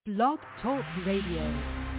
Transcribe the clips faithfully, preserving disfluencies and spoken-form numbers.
Blog Talk Radio.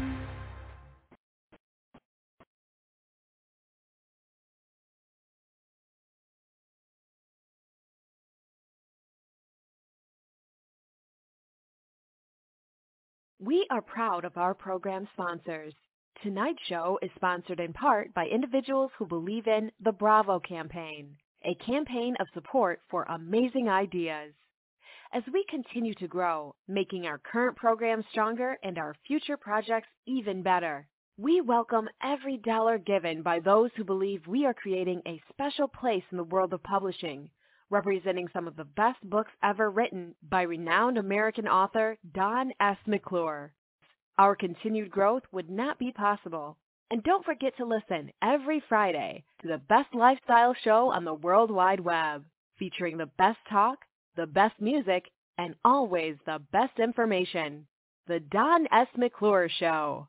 We are proud of our program sponsors. Tonight's show is sponsored in part by individuals who believe in the Bravo campaign, a campaign of support for amazing ideas. As we continue to grow, making our current programs stronger and our future projects even better, we welcome every dollar given by those who believe we are creating a special place in the world of publishing, representing some of the best books ever written by renowned American author Don S. McClure. Our continued growth would not be possible. And don't forget to listen every Friday to the best lifestyle show on the World Wide Web, featuring the best talk, the best music, and always the best information. The Don S. McClure Show.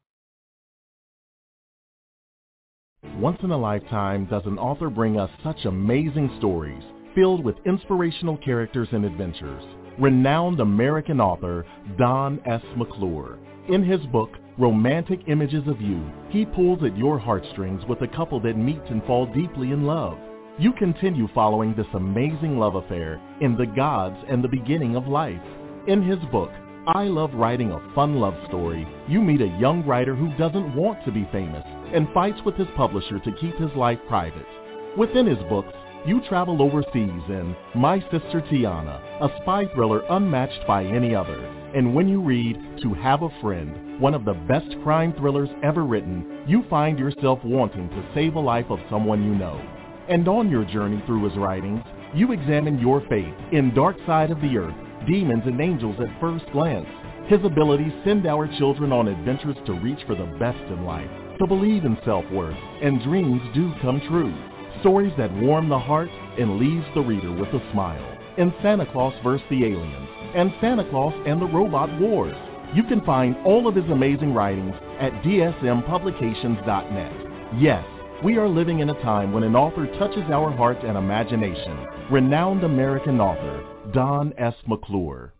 Once in a lifetime does an author bring us such amazing stories filled with inspirational characters and adventures. Renowned American author Don S. McClure. In his book, Romantic Images of You, he pulls at your heartstrings with a couple that meet and fall deeply in love. You continue following this amazing love affair in The Gods and the Beginning of Life. In his book, I Love Writing a Fun Love Story, you meet a young writer who doesn't want to be famous and fights with his publisher to keep his life private. Within his books, you travel overseas in My Sister Tiana, a spy thriller unmatched by any other. And when you read To Have a Friend, one of the best crime thrillers ever written, you find yourself wanting to save a life of someone you know. And on your journey through his writings, you examine your faith in Dark Side of the Earth, Demons and Angels at First Glance. His abilities send our children on adventures to reach for the best in life, to believe in self-worth, and dreams do come true. Stories that warm the heart and leaves the reader with a smile. In Santa Claus versus the Aliens and Santa Claus and the Robot Wars. You can find all of his amazing writings at D S M publications dot net. Yes, we are living in a time when an author touches our heart and imagination. Renowned American author Don S. McClure.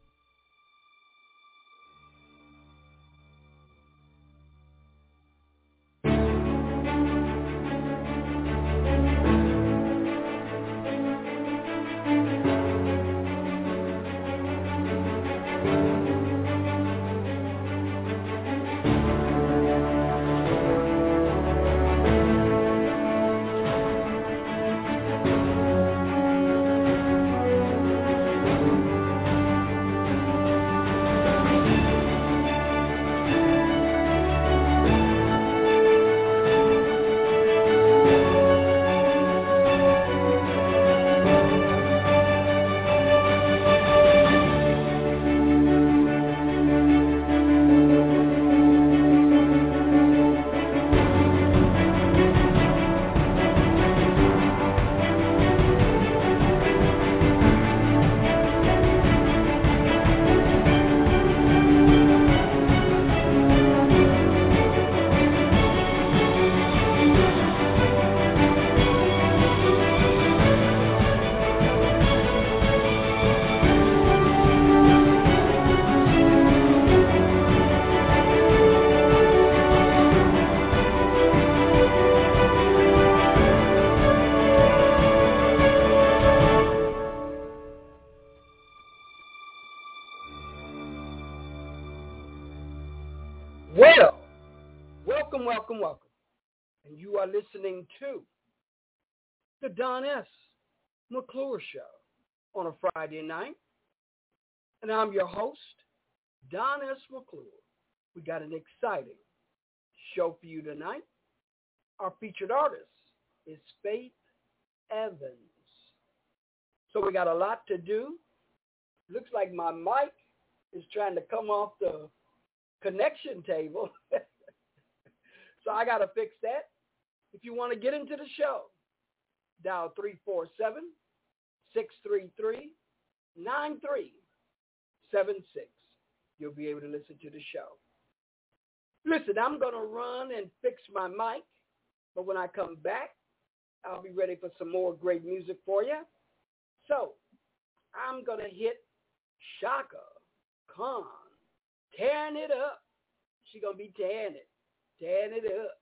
Listening to the Don S. McClure Show on a Friday night. And I'm your host, Don S. McClure. We got an exciting show for you tonight. Our featured artist is Faith Evans. So we got a lot to do. Looks like my mic is trying to come off the connection table. So I got to fix that. If you want to get into the show, dial three four seven, six three three, nine three seven six. You'll be able to listen to the show. Listen, I'm going to run and fix my mic, but when I come back, I'll be ready for some more great music for you. So I'm going to hit Chaka Khan tearing it up. She gonna be tearing it, tearing it up.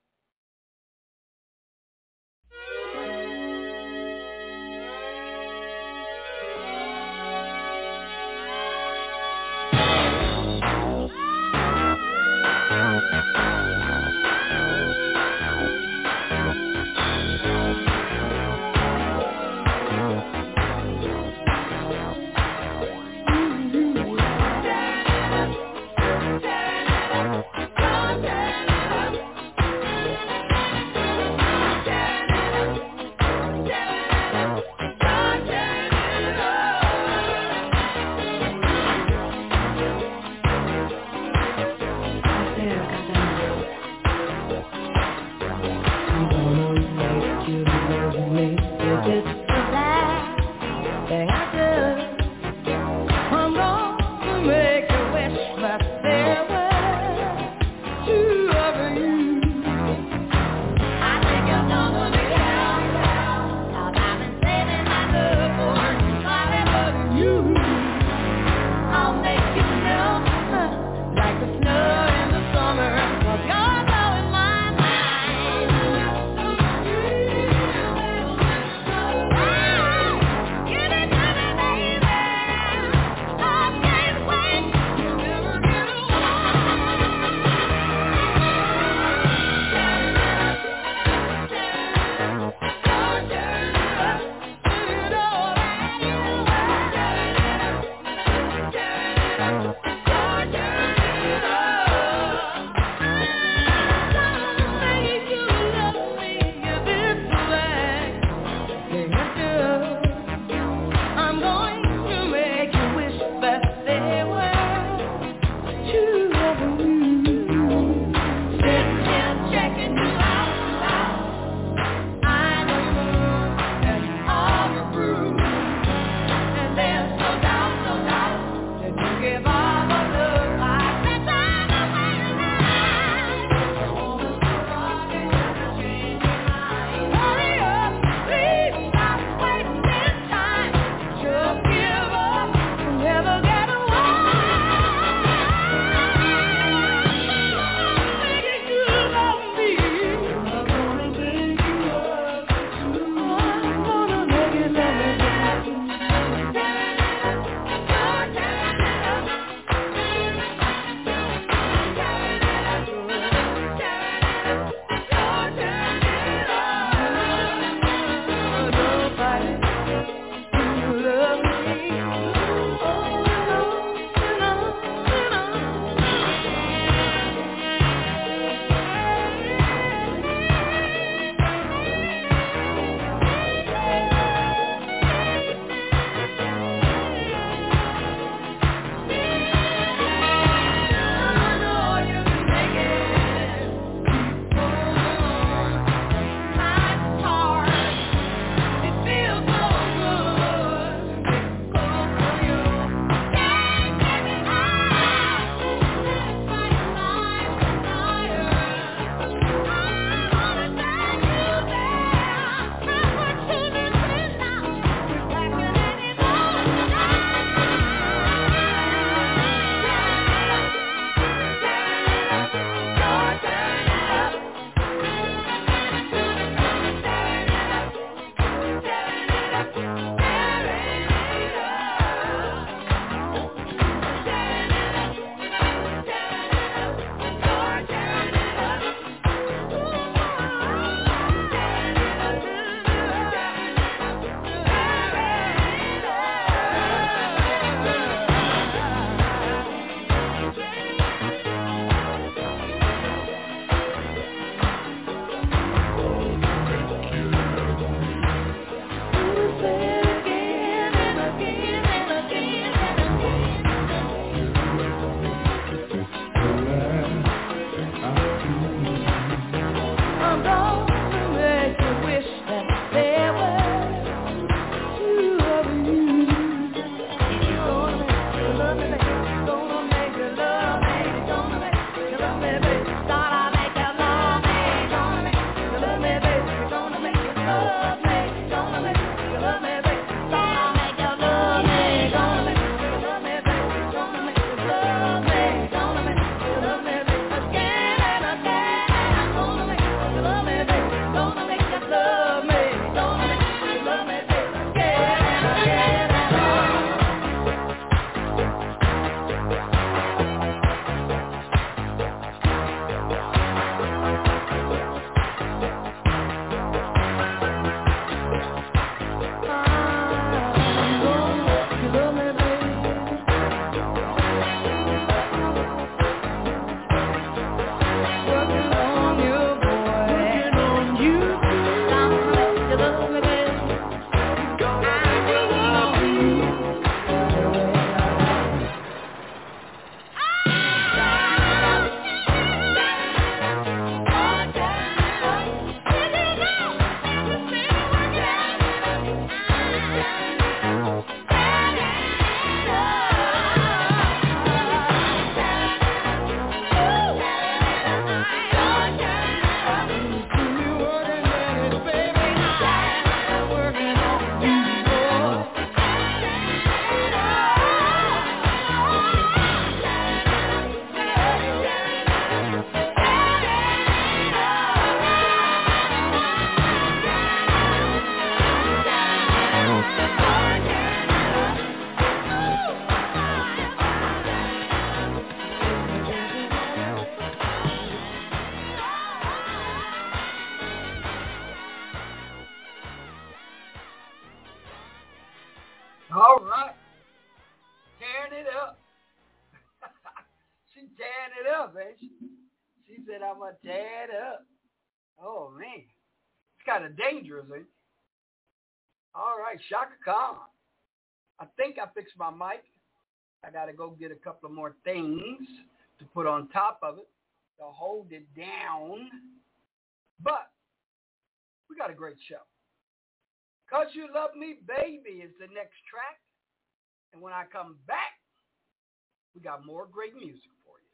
tearing it up, ain't she? She said, I'm going to tear it up. Oh, man. It's kind of dangerous, ain't it? All right, Shaka Khan. I think I fixed my mic. I got to go get a couple of more things to put on top of it to hold it down. But we got a great show. 'Cause You Love Me, Baby is the next track. And when I come back, we got more great music for you.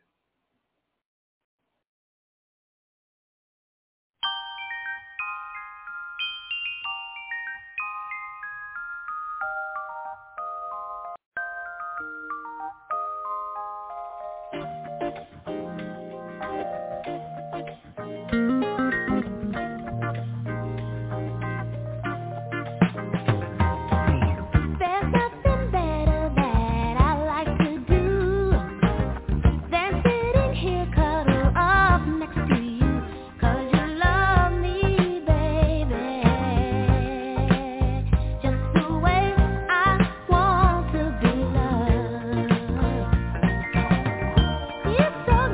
It's so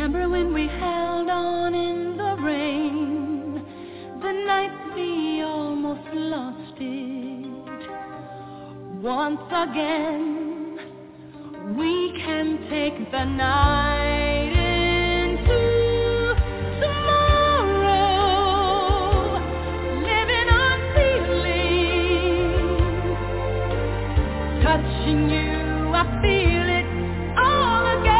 Remember when we held on in the rain, the nights we almost lost it. Once again, we can take the night into tomorrow, living on feelings, touching you, I feel it all again.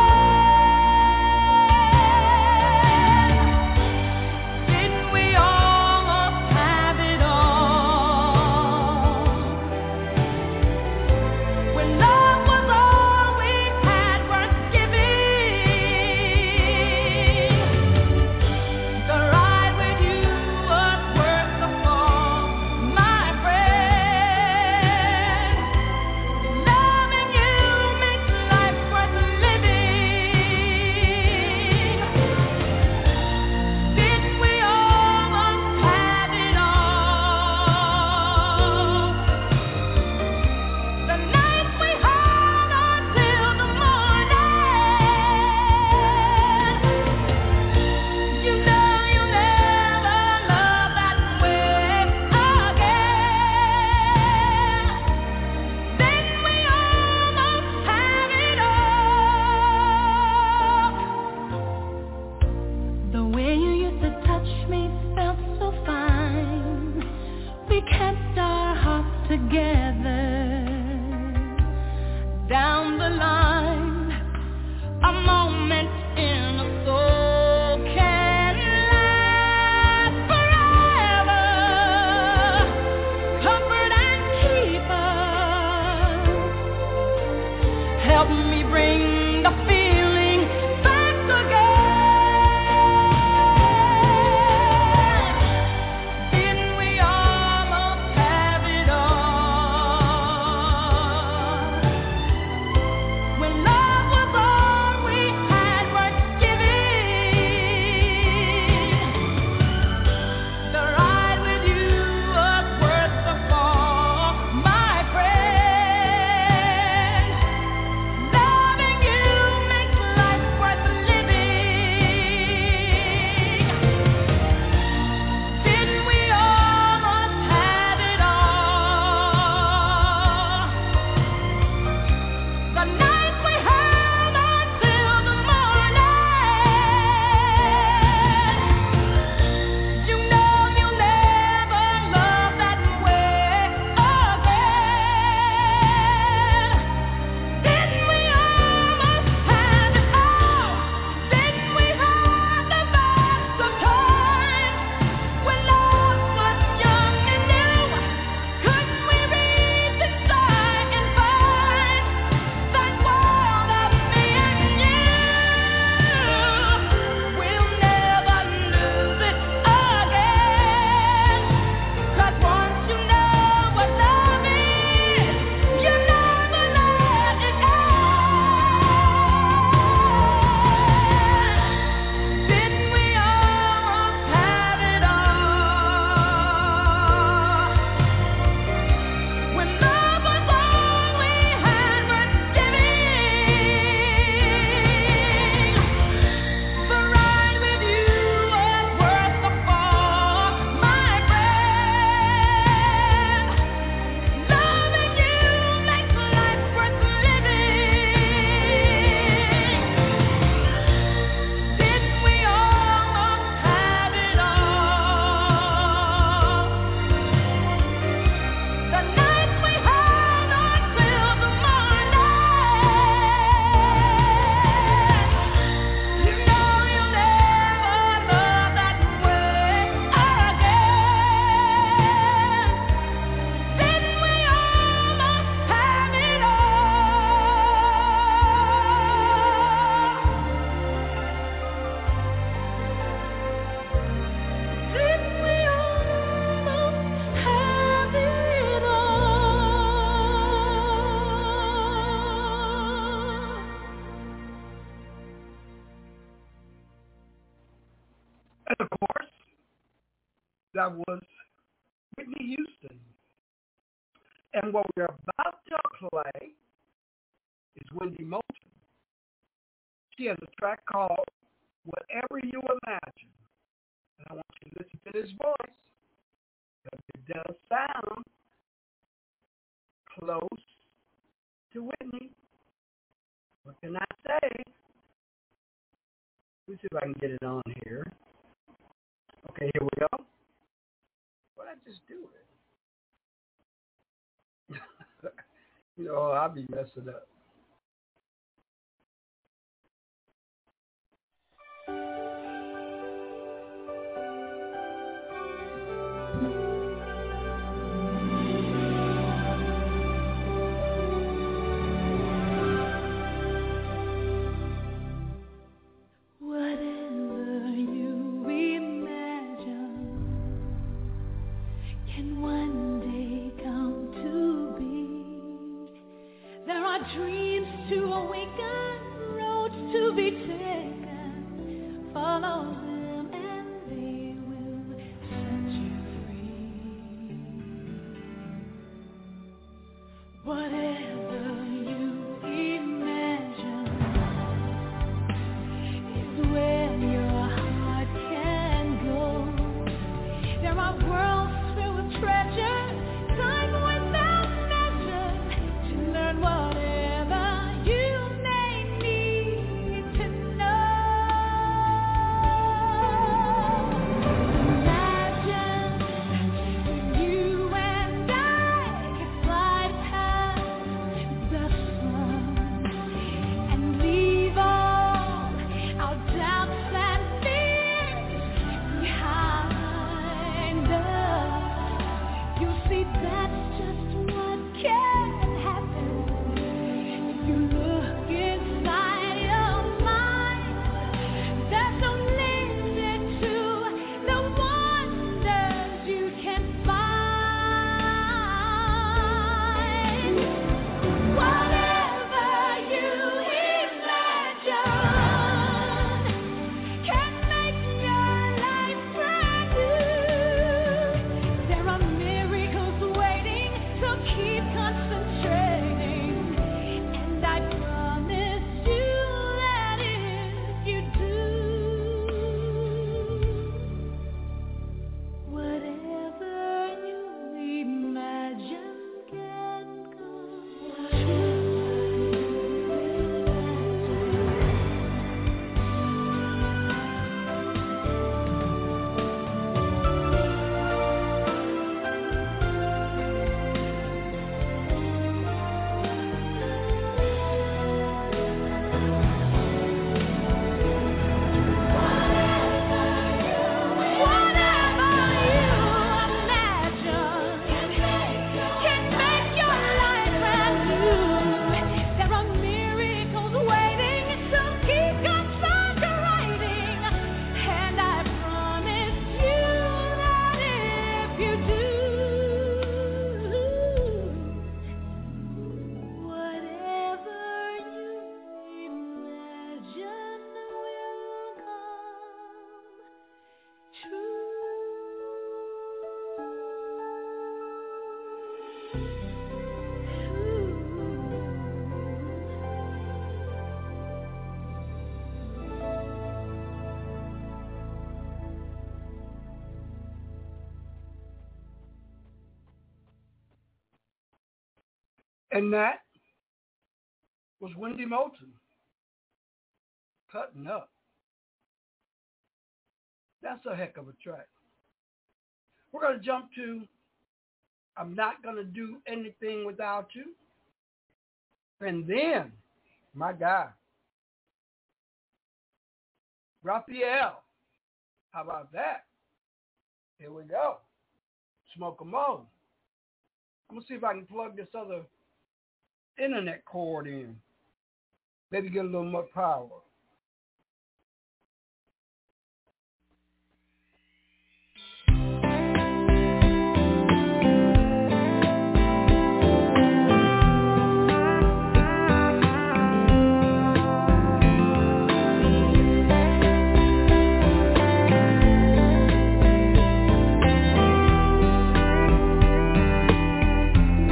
That was Whitney Houston. And what we're about to play is Wendy Moulton. She has a track called whatever you imagine. And I want you to listen to this voice, because it does sound close to Whitney. What can I say? Let me see if I can get it on here. Okay, here we go. What did I just do it? You know, I'll be messing up. And that was Wendy Moulton, Cutting Up. That's a heck of a track. We're going to jump to I'm Not Going to Do Anything Without You. And then, my guy, Raphael. How about that? Here we go. Smoke 'em Mo. I'm going to see if I can plug this other internet cord in. Maybe get a little more power.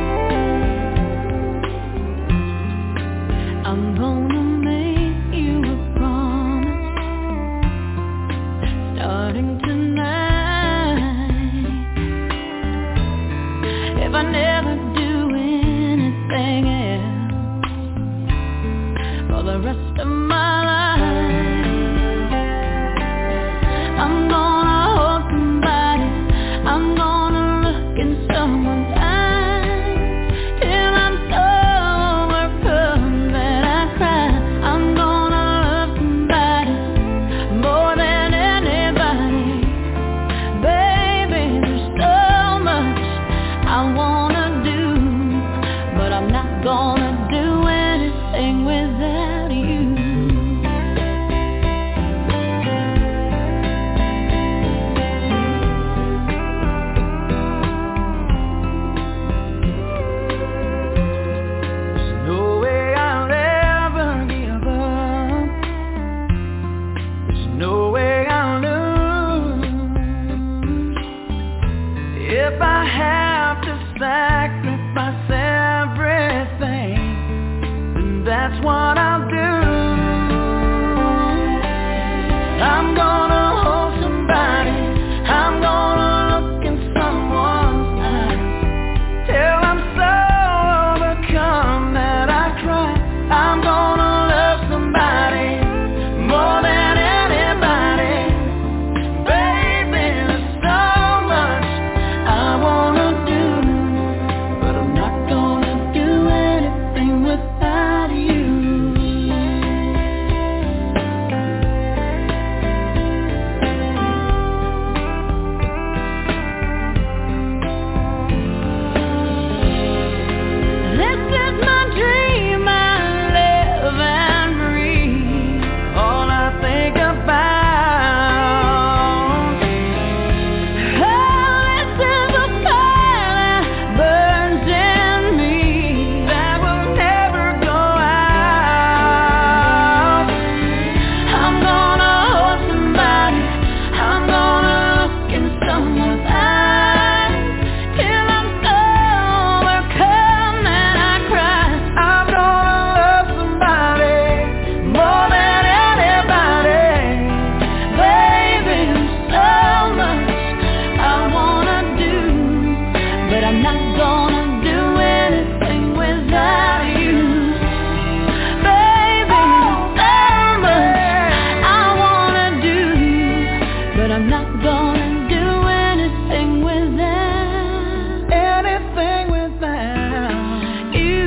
I'm gonna make you never do anything else for the rest of my life. I'm gonna hold somebody, I'm gonna look in someone's eyes till I'm so overcome that I cry. I'm gonna love somebody more than anybody. Baby, there's so much I wanna do, but I'm not gonna do anything without you. There's no way I'll ever give up. There's no way I'll lose. If I have to sacrifice everything, then that's what I'll do. I'm gonna hold somebody, I'm gonna look in someone's eyes till I'm so overcome that I cry. I'm gonna love somebody more than anybody. Baby, there's so much I wanna do, but I'm not gonna do anything without you. This is my dream, I live and breathe, all I think about. Oh, this is a fire that burns in me, that will never go out. I'm gonna hold somebody, I'm gonna look in someone's eyes till I'm so overcome that I cry. I'm gonna love somebody more than anybody. Baby, there's so much I wanna do, but I'm not gonna do anything without you. Baby, there's so much I wanna do, but I'm not gonna do anything without anything without you.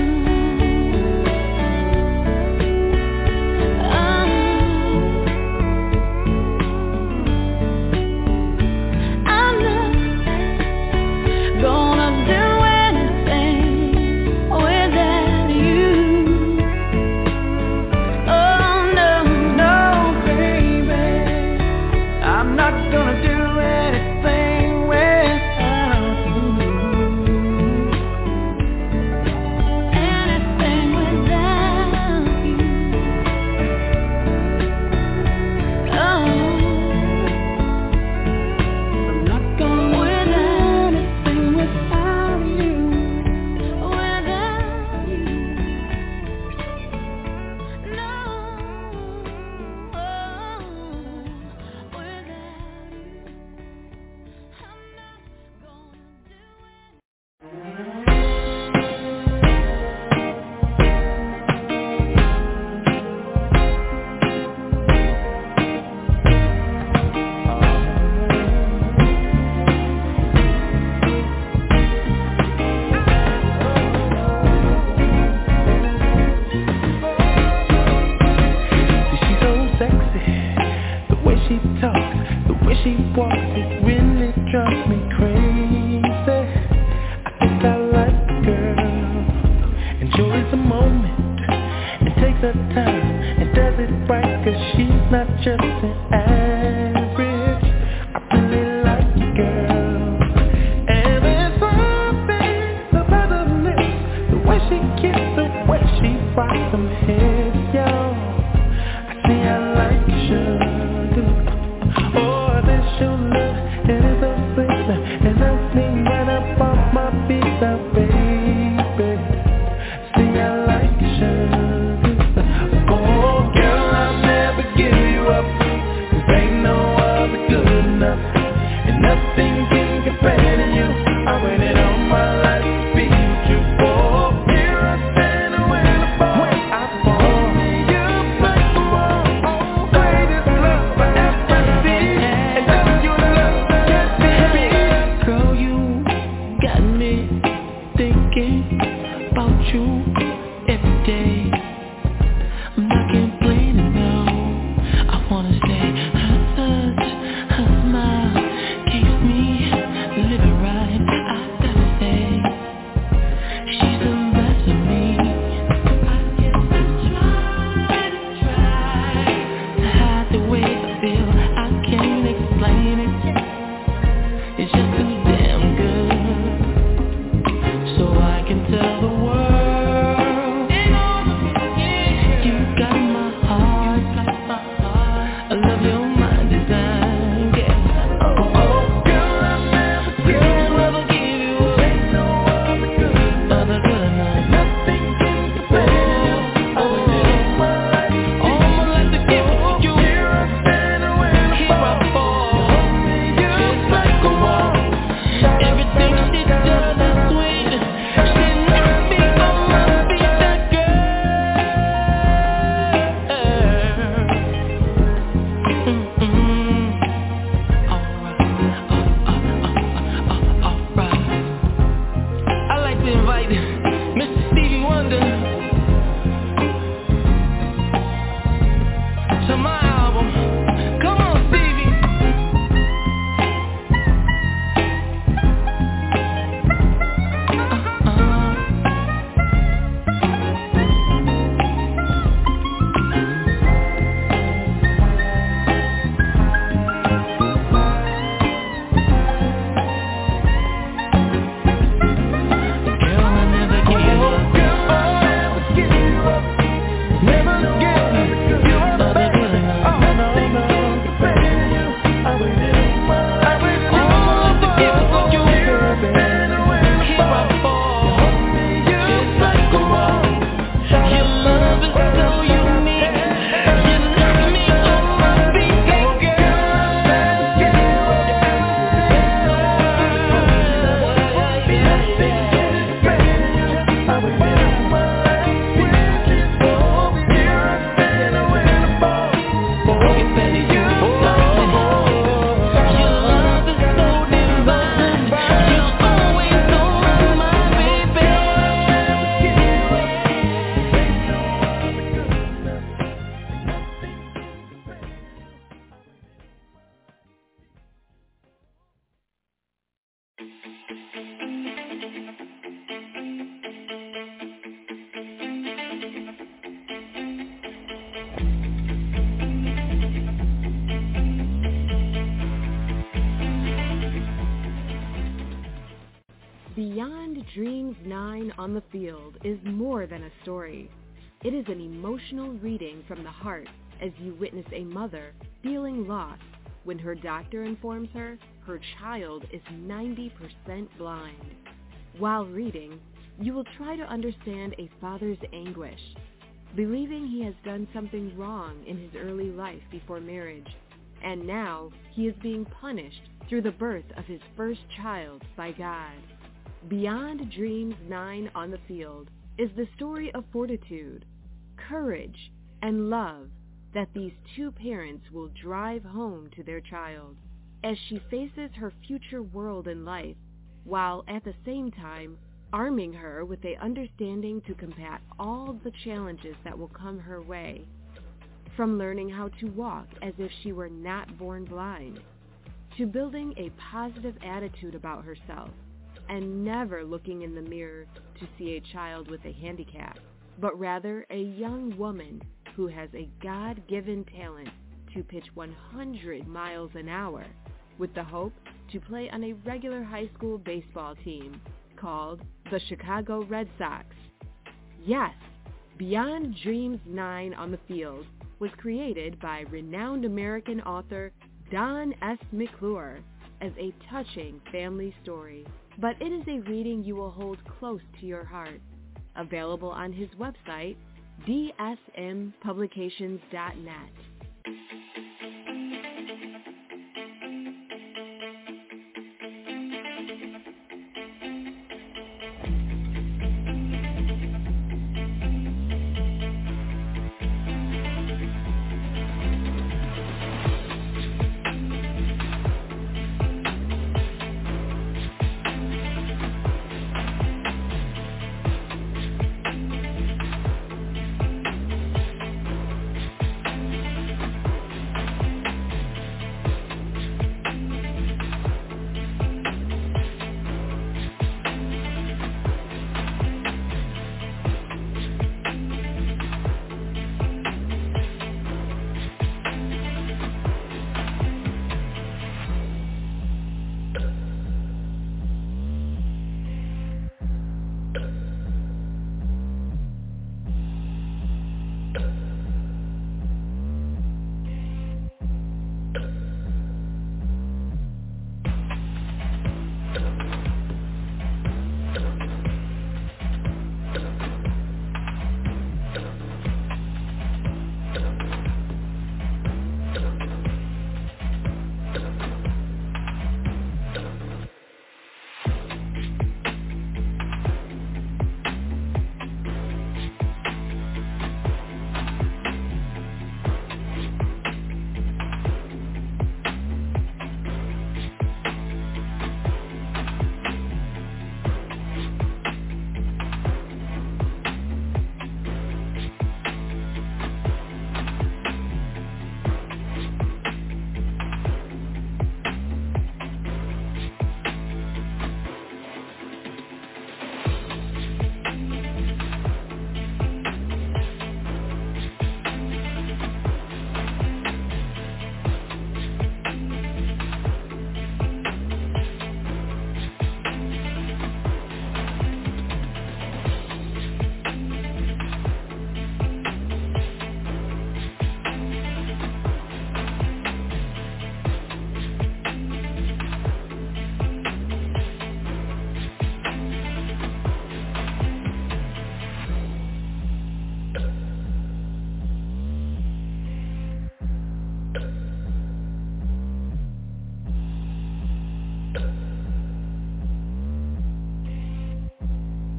I'm not gonna do anything without you. Oh no, no, baby, I'm not gonna do anything without you. Anything without you. Oh, I'm not gonna do anything without you. Without you. No. Without you. I'm not gonna do it. She's so sexy, the way she talks, the way she walks, it really drives me crazy. I think I like the girl, enjoys the moment, and takes her time, and does it right, cause she's not just an average. I really like the girl, and there's something about her lips, the way she kisses, the way she rocks them hips, yo. I see I like sugar. Oh, this your love, it is so sweet, and that's me right up off my feet, now, baby. See, I like sugar. Oh, girl, I'll never give you up, cause ain't no other good enough, and nothing can compare to you. I waited all my life me thinking about you every day. I'm not complaining, no. I wanna say her touch, her smile keeps me living right. I gotta say, she's the best of me. I guess I try to try to hide the way I feel. I can't explain it. It's just too damn good, so I can tell the world you got my heart. I love your mind design, yeah. Oh, oh, girl, I never give you up, give you up. Ain't no other good, other good enough. Nothing can compare. I would live my life, all my life to give it to you. Here I stand and when I fall, you hold me just like a wall. Everything she does is sweet. She knocks me on my feet, that girl. Mm-mm. Alright, uh, uh, uh, uh, alright. I'd like to invite Mister Stevie Wonder to my album. Come on, Stevie. Girl, I never give you up. Girl, I never give you up. Never give you up, baby. Nothing can compare you. I will live my life. All to give it to you. Here I stand and when I fall, you hold me just like a wall. Your love is so unique. You knock me on my feet, that girl. I never give you up. Nothing can compare you. I will live my life with you. Here I stand and when I fall, forget that you love me. Your love is so divine. You're always on my baby. Beyond Dreams nine on the Field is more than a story. It is an emotional reading from the heart as you witness a mother feeling lost when her doctor informs her her child is ninety percent blind. While reading, you will try to understand a father's anguish, believing he has done something wrong in his early life before marriage, and now he is being punished through the birth of his first child by God. Beyond Dreams nine on the Field is the story of fortitude, courage, and love that these two parents will drive home to their child as she faces her future world and life, while at the same time arming her with a understanding to combat all the challenges that will come her way. From learning how to walk as if she were not born blind, to building a positive attitude about herself and never looking in the mirror to see a child with a handicap, but rather a young woman who has a God-given talent to pitch one hundred miles an hour with the hope to play on a regular high school baseball team called the Chicago Red Sox. Yes, Beyond Dreams nine on the Field was created by renowned American author Don S. McClure as a touching family story, but it is a reading you will hold close to your heart. Available on his website, d s m publications dot net.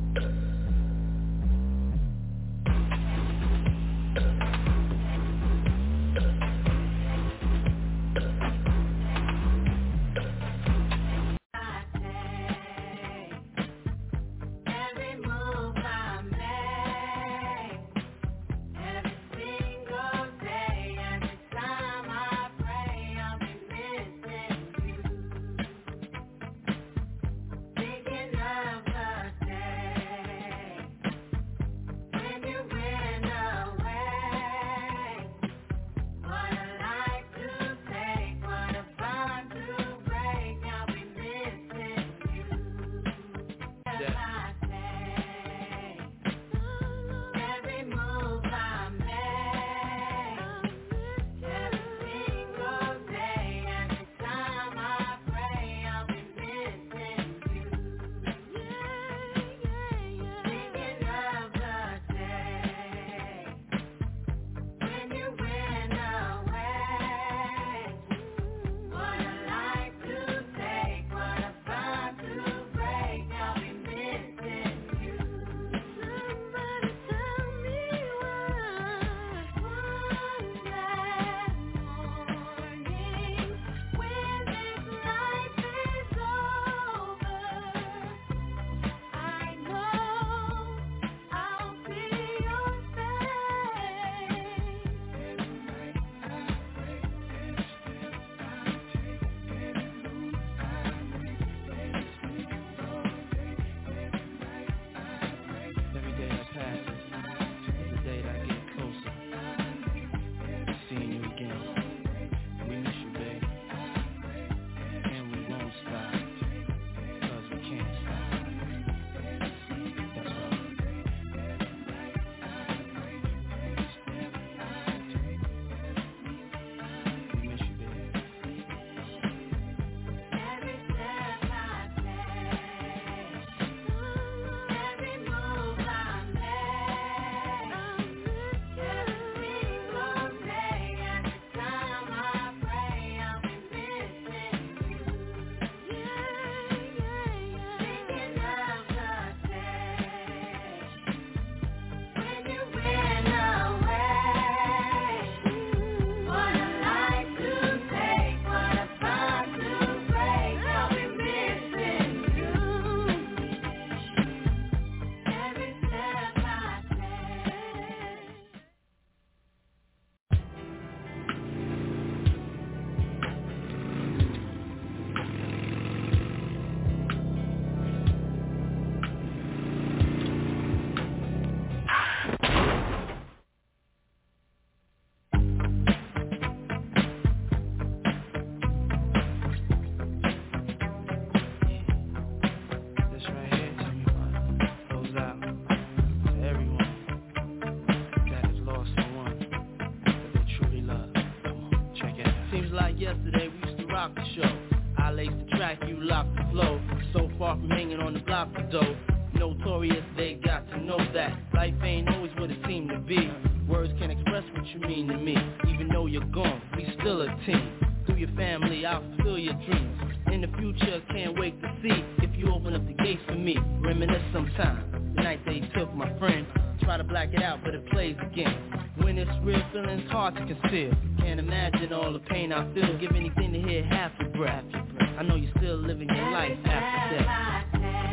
yesterday we used to rock the show. I laced the track, you locked the flow. So far from hanging on the block for dough. Notorious, they got to know that life ain't always what it seemed to be. Words can't express what you mean to me. Even though you're gone, we still a team. Through your family, I'll fulfill your dreams. In the future, can't wait to see if you open up the gates for me. Reminisce sometime, the night they took my friend. Try to black it out, but it plays again. When it's real, feeling's hard to conceal. Can't imagine all the pain I feel. Give anything to hear half your breath. I know you're still living your life after death.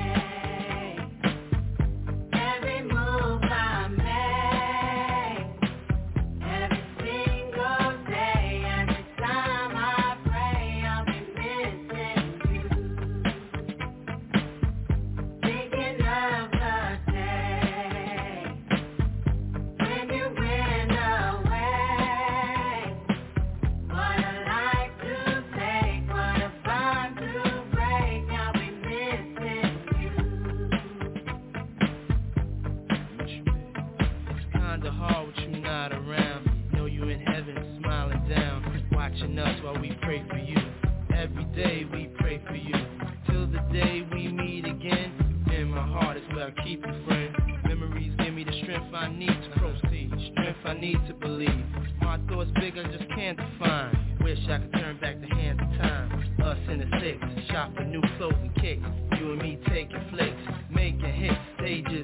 Us while we pray for you. Every day we pray for you. Till the day we meet again. In my heart is where I keep you, friend. Memories give me the strength I need to proceed. Strength I need to believe. My thoughts big, I just can't define. Wish I could turn back the hands of time. Us in the six, shop for new clothes and kicks. You and me taking flicks, making hits, stages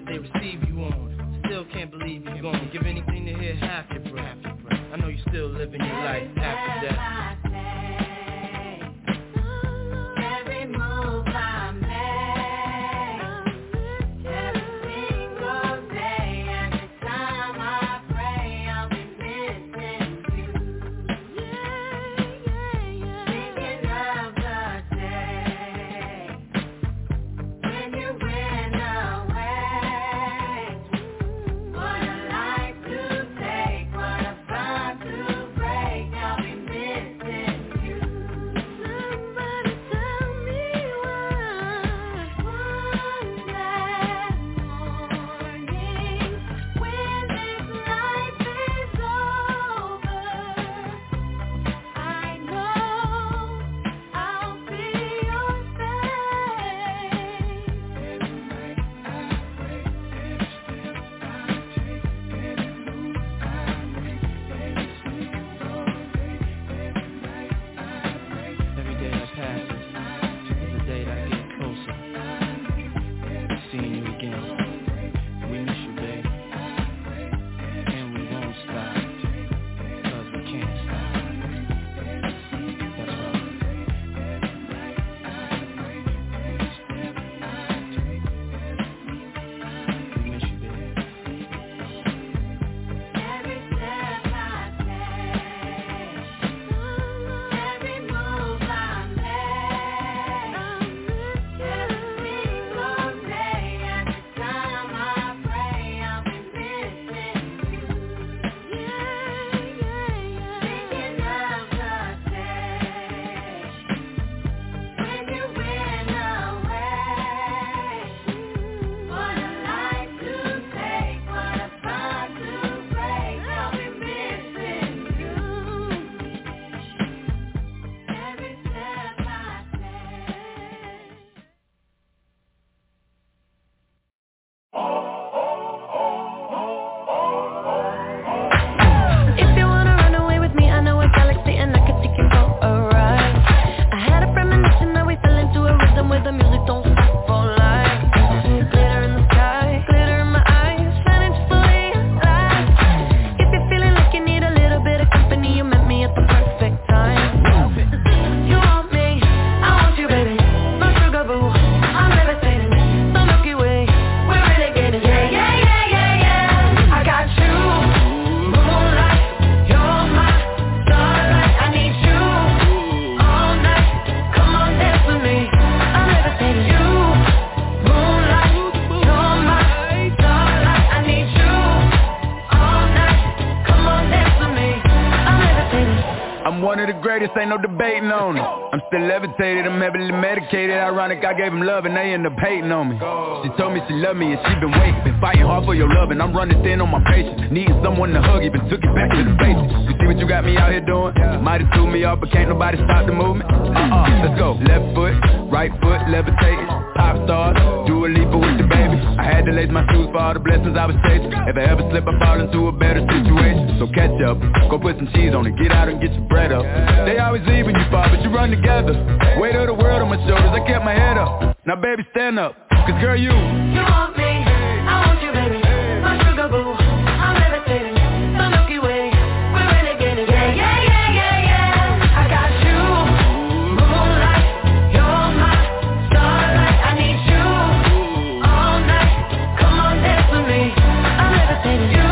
of the greatest, ain't no debating on it. I'm still levitated, I'm heavily medicated. Ironic, I gave him love and they end up hating on me. She told me she loved me and she been waiting. Been fighting hard for your love and I'm running thin on my patience. Needing someone to hug, even took it back to the basics. You see what you got me out here doing? Might have threw me off, but can't nobody stop the movement. Uh-uh, let's go. Left foot, right foot, levitating. Top stars, do a leap with the baby. I had to lace my shoes for all the blessings I was chasing. If I ever slip, I fall into a better situation. So catch up, go put some cheese on it, get out and get your bread up. They always leave when you fall, but you run together. Weight of the world on my shoulders, I kept my head up. Now baby, stand up, cause girl you You want me, I want you baby, my sugar boo. I'm levitating, the Milky Way, we're renegading. Yeah, yeah, yeah, yeah, yeah. I got you, moonlight, you're my starlight. I need you all night, come on dance with me. I'm levitating you.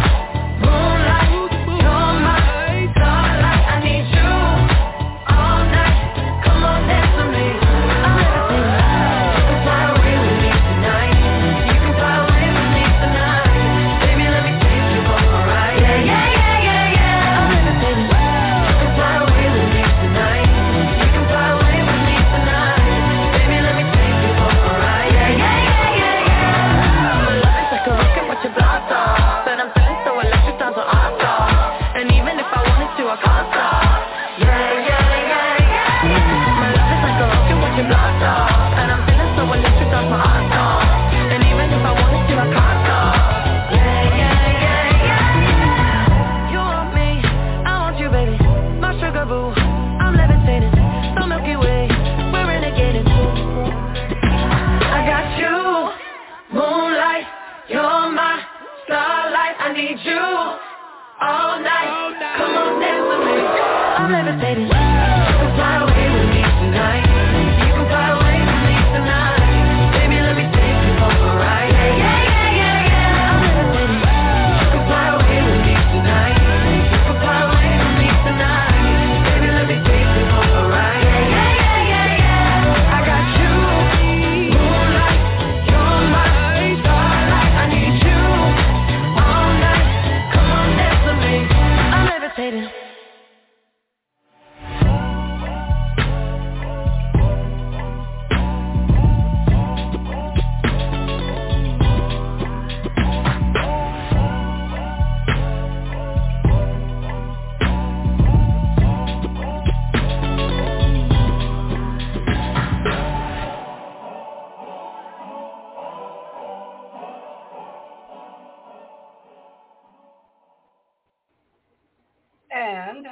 And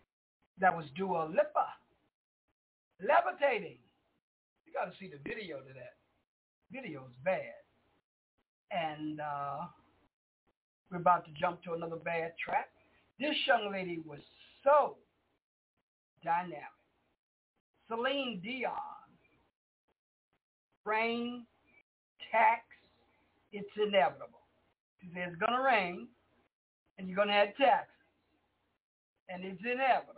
that was Dua Lipa, Levitating. You got to see the video to that. Video's bad. And uh, we're about to jump to another bad track. This young lady was so dynamic. Celine Dion. Rain, tax, it's inevitable. She said it's going to rain, and you're going to have taxes. And it's inevitable.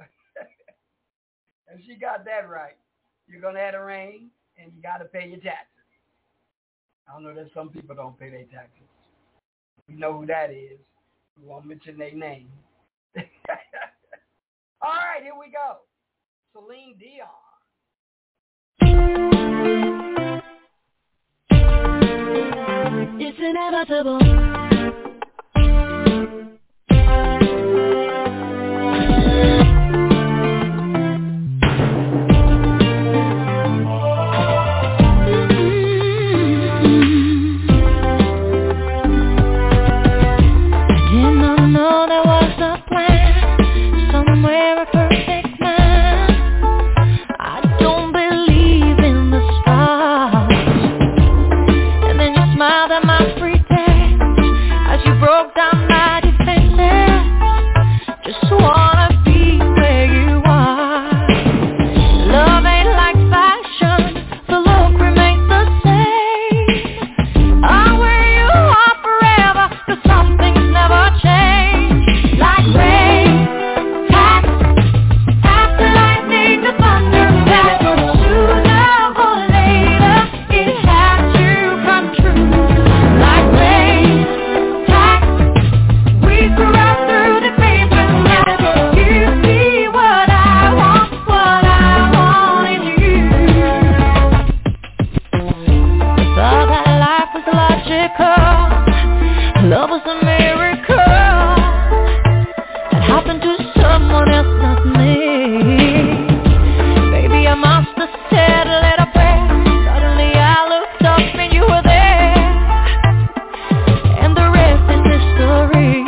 And she got that right. You're going to have to rain, and you got to pay your taxes. I don't know that some people don't pay their taxes. We know who that is. We won't mention their name. All right, here we go. Celine Dion. It's inevitable. Smiled at my pretext. miracle. Love was a miracle. It happened to someone else, not me. Baby, I must have said a little prayer. Suddenly I looked up and you were there, and the rest is history.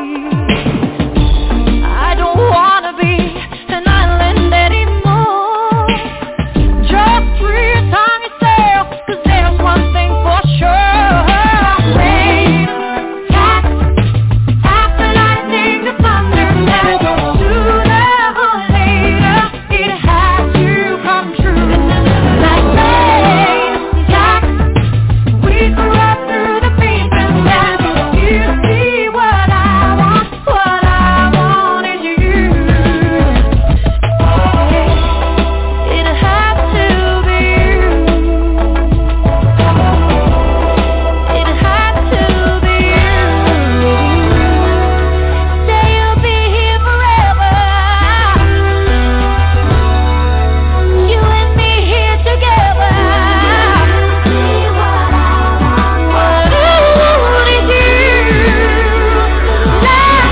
I don't wanna be an island anymore. Just reassign yourself, 'cause there's one thing for sure. Rain, cat, after lightning, the thunder, never sooner or later it had to come true. Like rain, cat, we go right through the pieces. Never you see what I want, what I want is you. It had to be you. It had to be you. Say you'll be here forever. You and me here together. See what I want, what I want is you. Like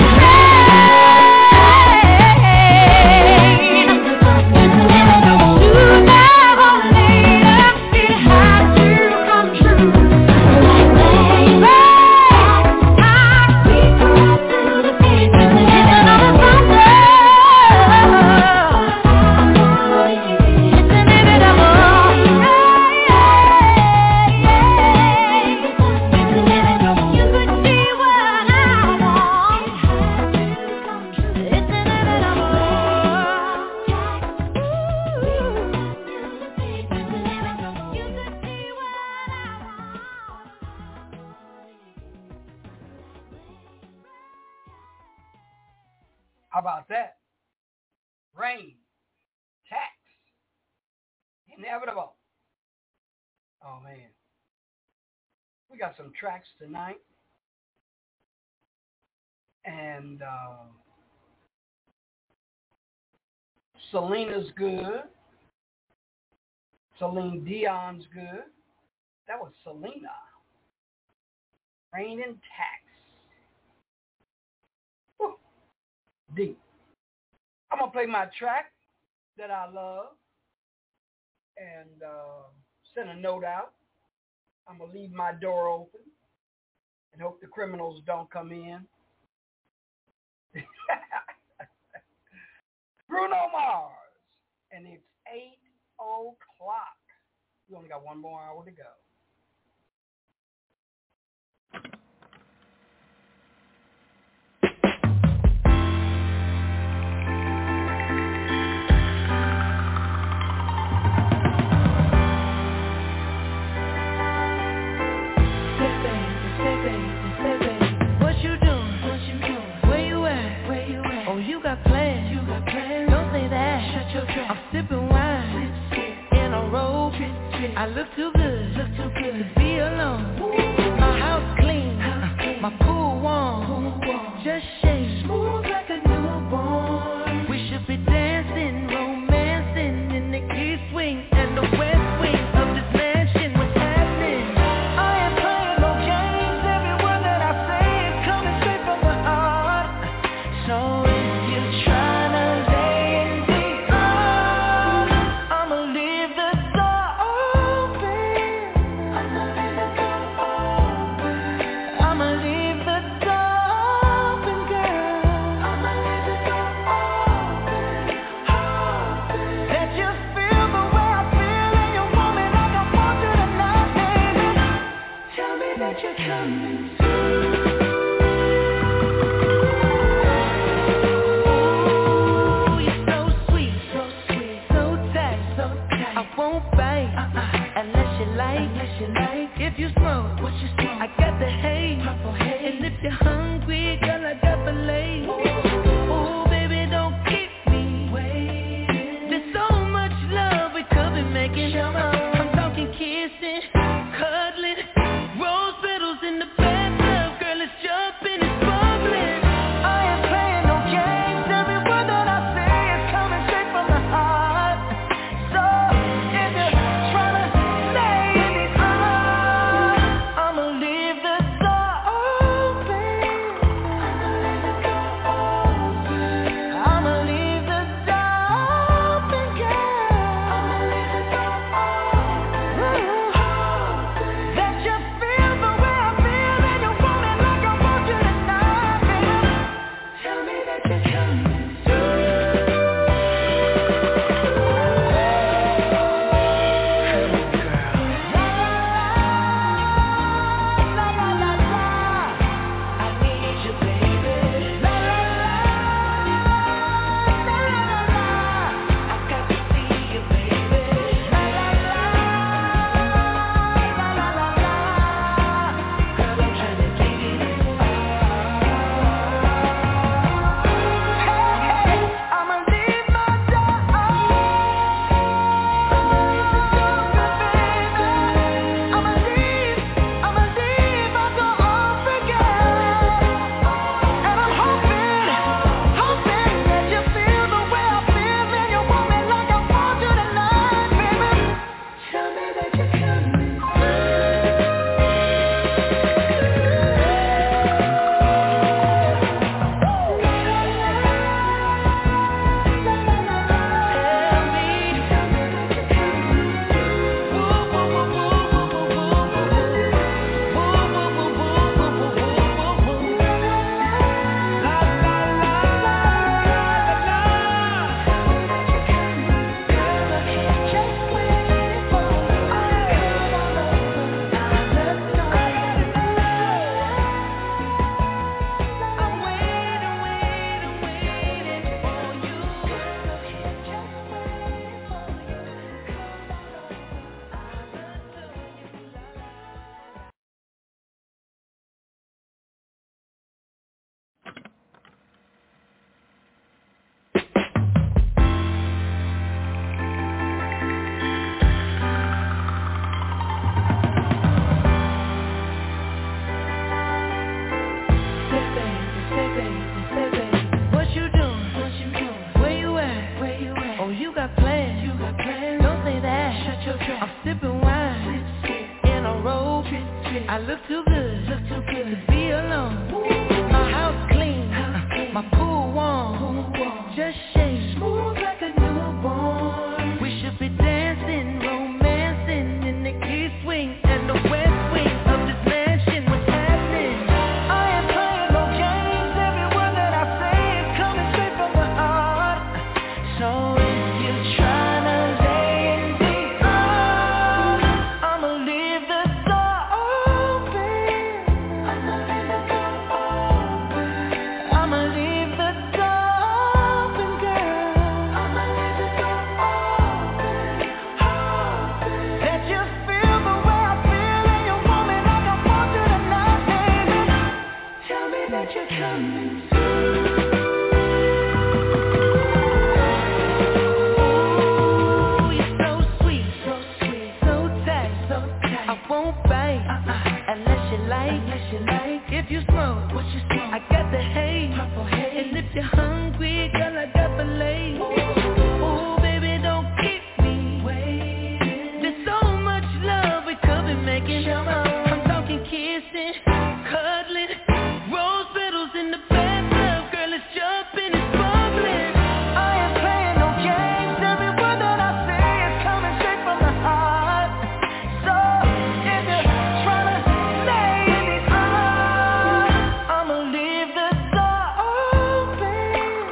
rain, sooner or later it had to come true. Like rain, I keep right through the pieces. It's another thunder. It's inevitable. You could see what I want. It's inevitable. You could see what I want. How about that? Rain, tax, inevitable. Oh man, we got some tracks tonight, and uh, Selena's good. Celine Dion's good. That was Selena. Rain and tax. Whew. Deep. I'm going to play my track that I love and uh, send a note out. I'm going to leave my door open and hope the criminals don't come in. Bruno Mars. And it's eight o'clock. We only got one more hour to go. What you doing? What you doing? Where you at? Where you at? Oh, you got plans. You got plans. Don't say that. Shut your trap. I'm sipping wine in a robe. I look too good. Look too good to be alone. My house clean. My pool warm. Just shake smooth like a newborn. We should be dancing, romancing in the east wing and the west wing of this mansion. What's happening? I ain't playing no games. Every word that I say is coming straight from the heart. So if you're trying to lay in deep, I'ma leave the door open. I'ma leave the door open. I'ma leave the door open, girl. I'ma leave the door open. That you feel the way I feel and you want me like I want you tonight, baby. Tell me that you're coming through. Ooh, you're so sweet, so sweet, so tight, so tight. I won't bite unless you like, unless you like. If you smoke, what you smoke? I got the haze, purple haze. And if you're hungry, girl, I got the lace. Ooh, baby, don't keep me waiting. There's so much love we could be making. I'm talking kissing, cuddling, rose petals in the bathtub, girl, it's too good, look too good to be alone. My house clean, my pool warm, just shake smooth like a newborn. We should be dancing, romancing in the east wing and the west wing of this mansion. What's happening? I ain't playing no games. Every word that I say is coming straight from the heart. So if you're trying to lay in the arms, I'ma leave the door open. I'ma leave the door open. I'ma leave the door open, girl. I'ma leave the door open. That you feel the way I feel and you want me like I want you tonight, baby. Tell me that you're coming through. Ooh, you're so sweet, so sweet, so tight, so tight. I won't bite unless you like, unless you like. If you smoke, what you smoke? I got the haze, purple haze. And if you're hungry, girl, I got filet. Ooh, baby, don't keep me waiting. There's so much love we could be making. I'm talking kissing, cuddling, rose petals in the bathtub. Girl, it's jumping, it's bubbling. I ain't playing no games. Every word that I say is coming straight from the heart. So if you're trying to stay in the arms, I'ma leave the door open.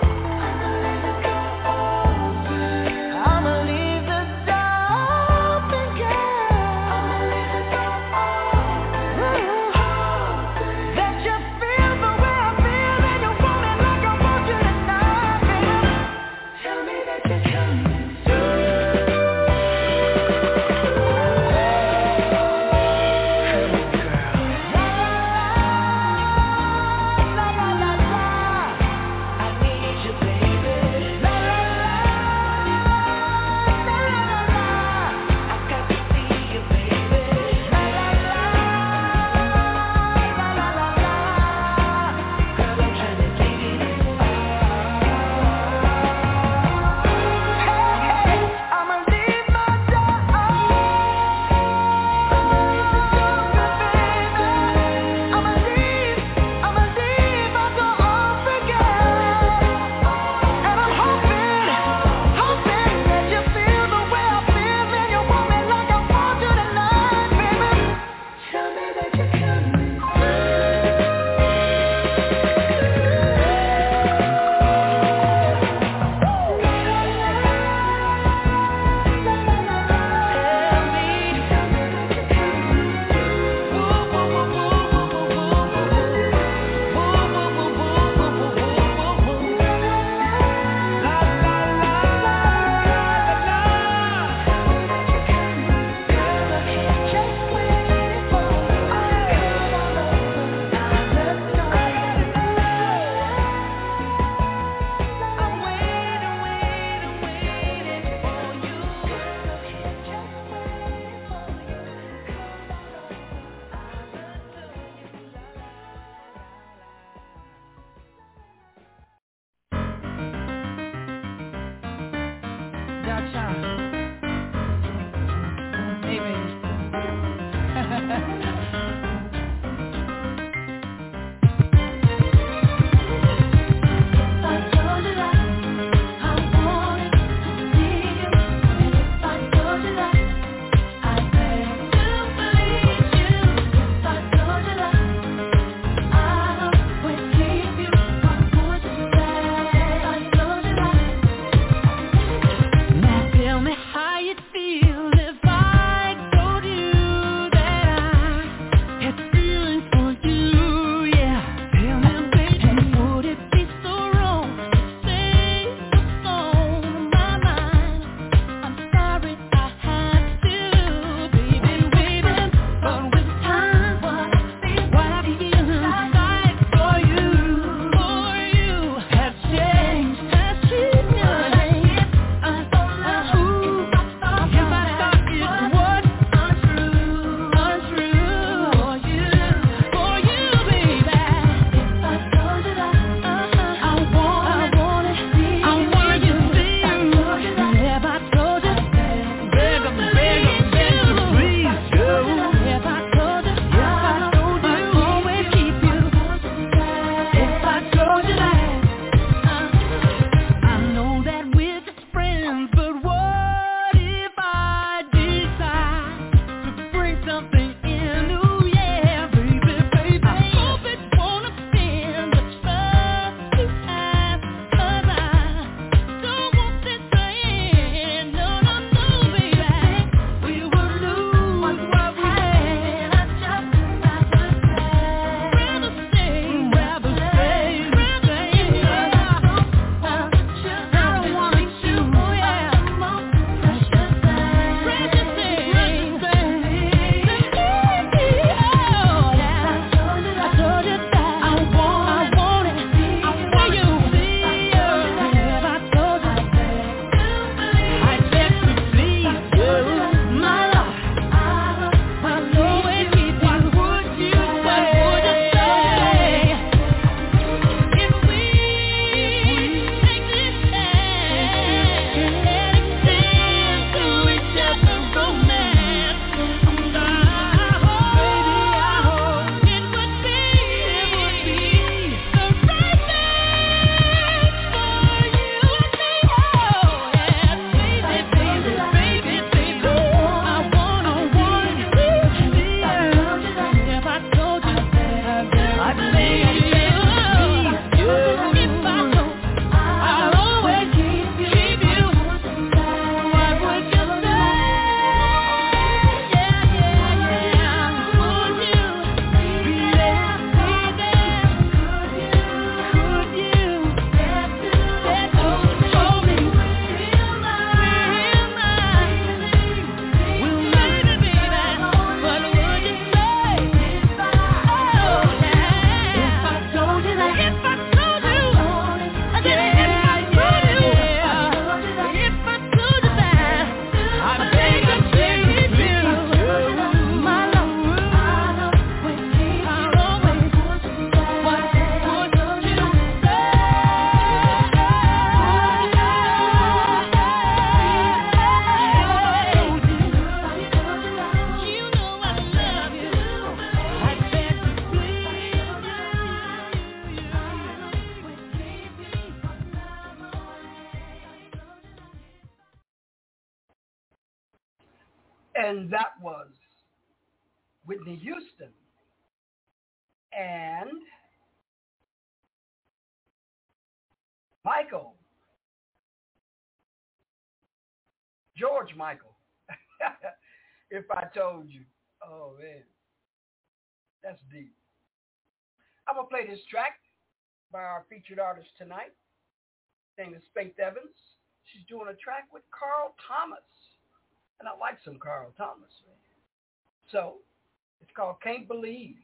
I'ma leave the door open, girl. I'ma leave the door open. That you feel the way I feel and you want me like I want you tonight, baby. Tell me that you're coming through. La la la la, I need you, baby. La la la, la la la, I got to see you, baby. La la la, la la la la, girl, I'm trying to give you this Hey, I'ma leave my door I'ma leave, I'ma leave my door open, girl. And I'm hoping, hoping that you feel the way I feel and you want me like I want you tonight, baby. Tell me that you're coming Now tell me And that was Whitney Houston and Michael, George Michael. If I told you, oh man, that's deep. I'm going to play this track by our featured artist tonight. Her name is Faith Evans. She's doing a track with Carl Thomas. And I like some Carl Thomas, man. So, it's called Can't Believe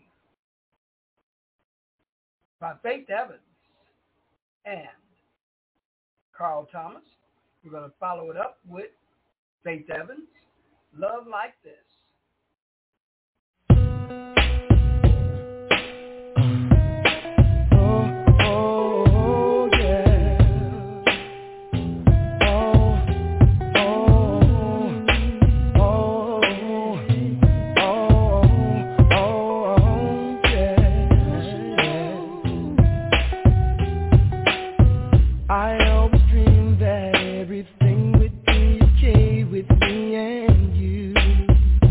by Faith Evans and Carl Thomas. We're going to follow it up with Faith Evans, Love Like This. Everything would be okay with me and you.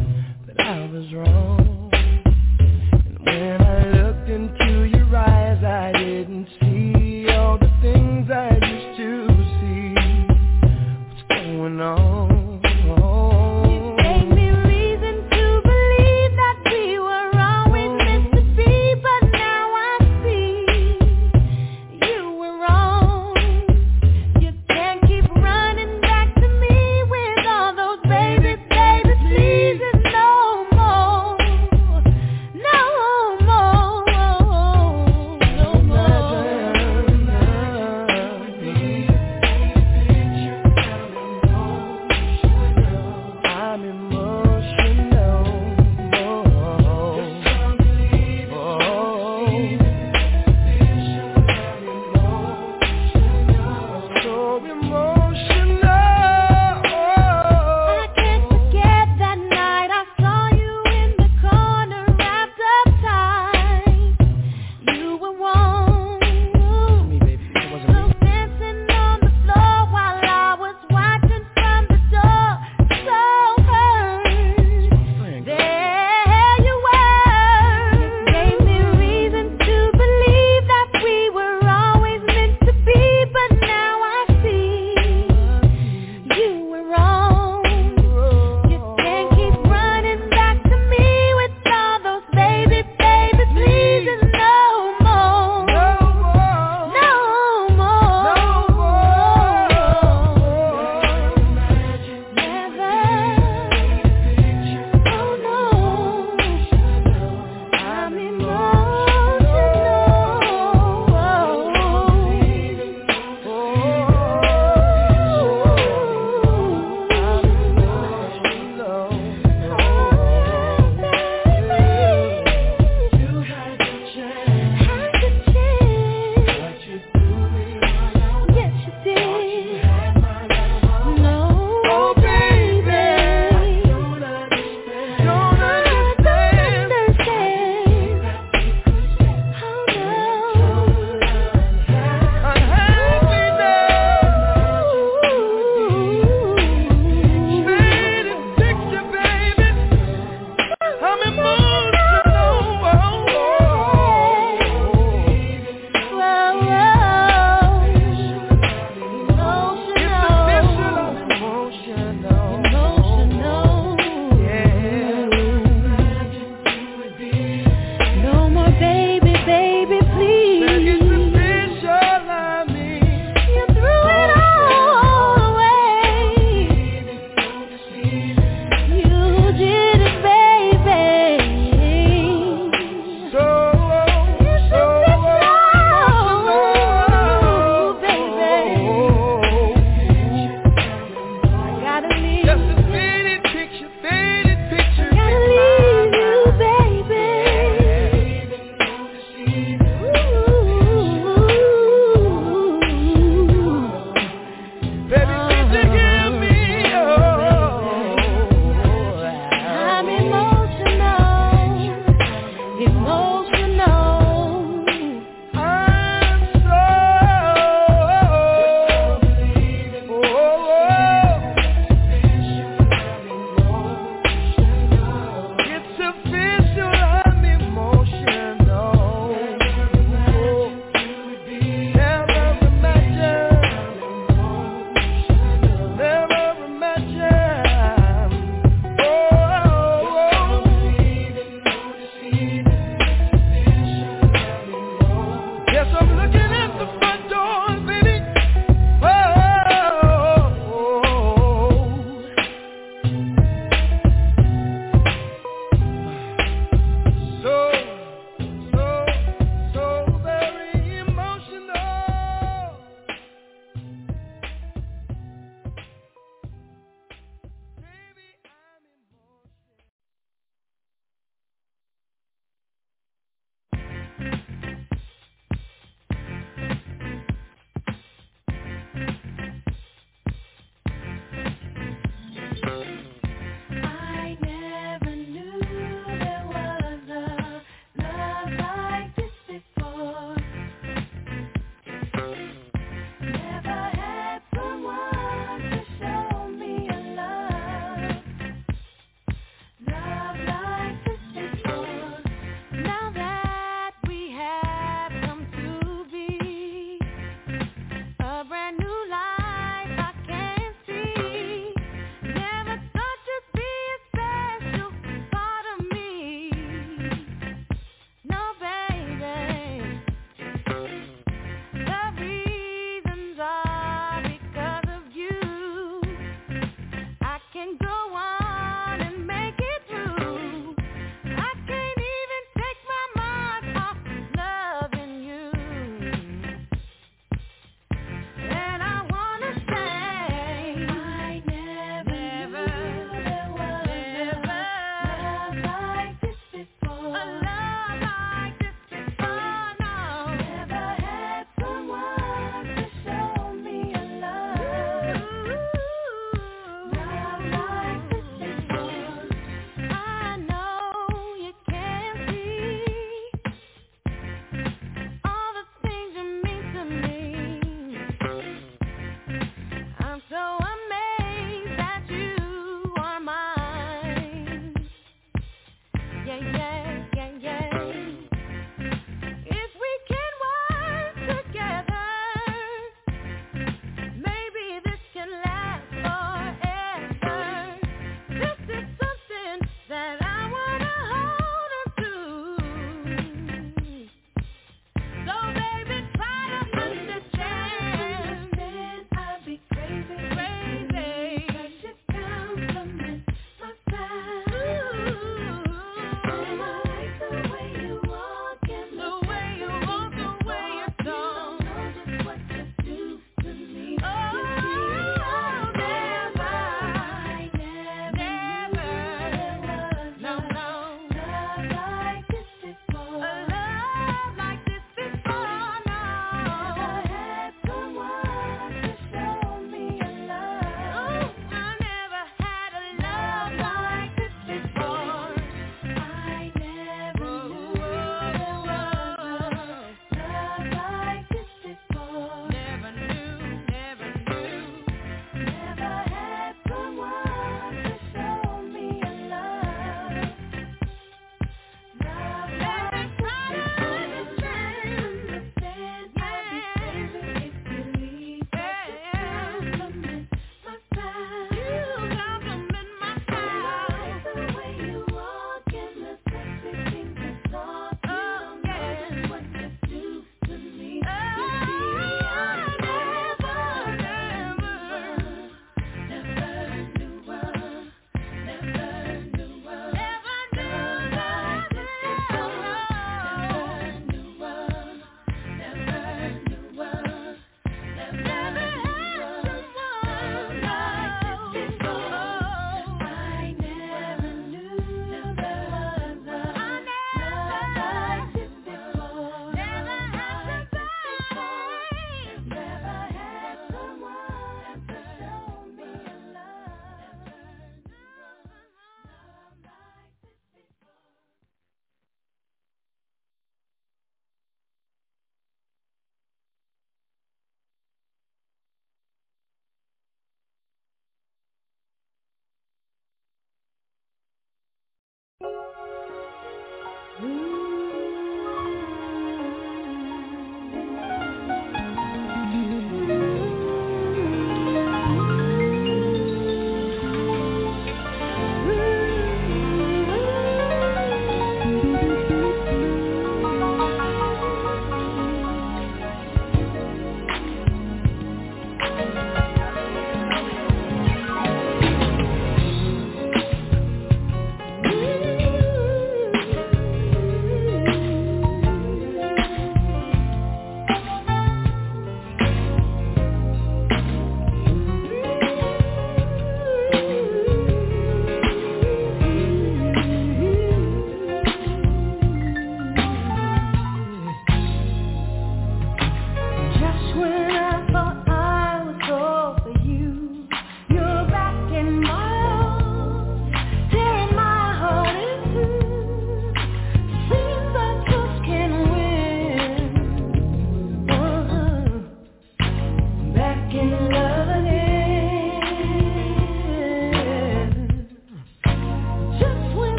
Now that we have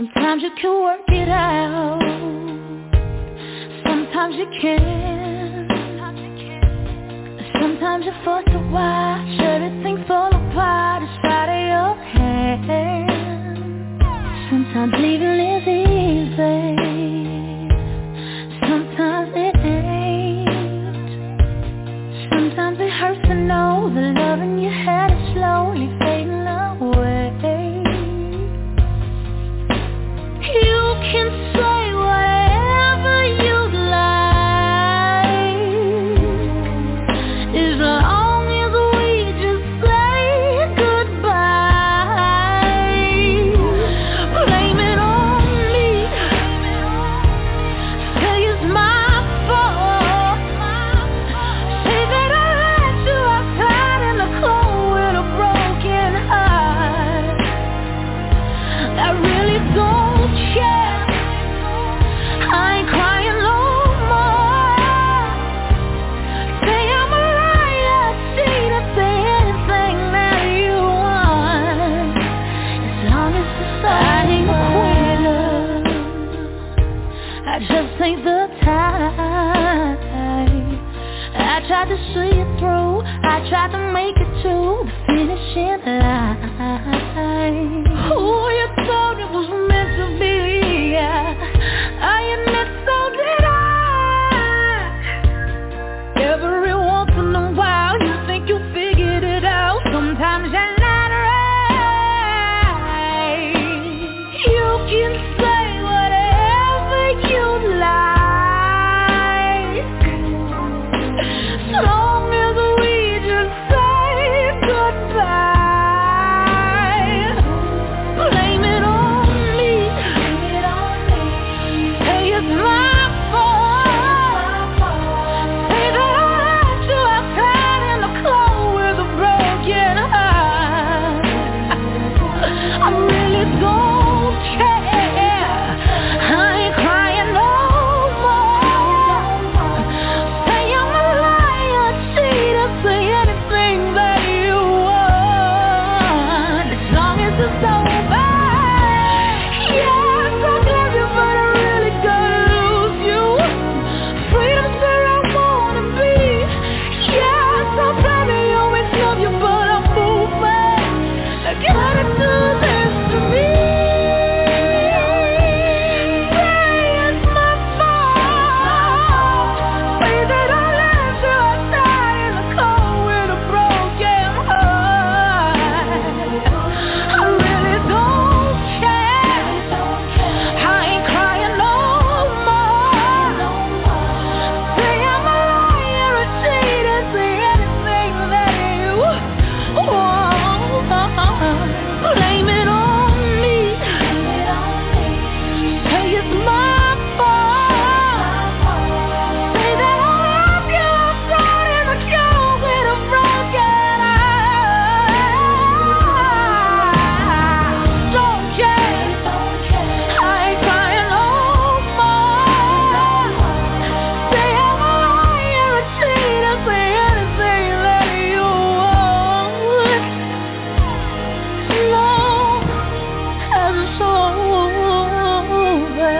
Sometimes you can work it out, sometimes you can't. Sometimes you're forced to watch everything fall apart inside of your head. Sometimes leaving is easy, sometimes it ain't. Sometimes it hurts to know the loving you had is slowly fading away. You can say whatever you like, as long as we just say goodbye. Blame it on me, say it's my fault, say that I let you outside in the cold with a broken heart. I really don't care, I ain't crying no more. Say I'm a liar, cheat, or say anything that you want, as long as it's over. I ain't a quitter, I just ain't the type. I tried to see it through, I tried to make it to the finishing line. Who you thought it was meant to be, I admit so did I. Every once in a while you think you figured it out, sometimes you're not right. You can say whatever you like, as long as we just say goodbye. Blame it on me, say it's my fault, say that I let you outside in the cold with a broken heart. I really don't care, I ain't crying no more. Say I'm a liar, cheater, say anything that you want, as long as it's over. Yes, I love you, but I really gotta lose you. Freedom's where I wanna be. Yes, I'll probably always love you, but I'm moving. I gotta do this to me. Say it's my fault, say that I let you outside in the cold with a broken heart. I really don't care, I ain't crying no more. Say I'm a liar, a cheater, say anything that you want. Blame it on me, say it's my fault, say that I left you outside in the cold with a broken heart. Don't care, I ain't crying no more. Say I'm a liar, a cheater, say anything that you want, as long as it's over.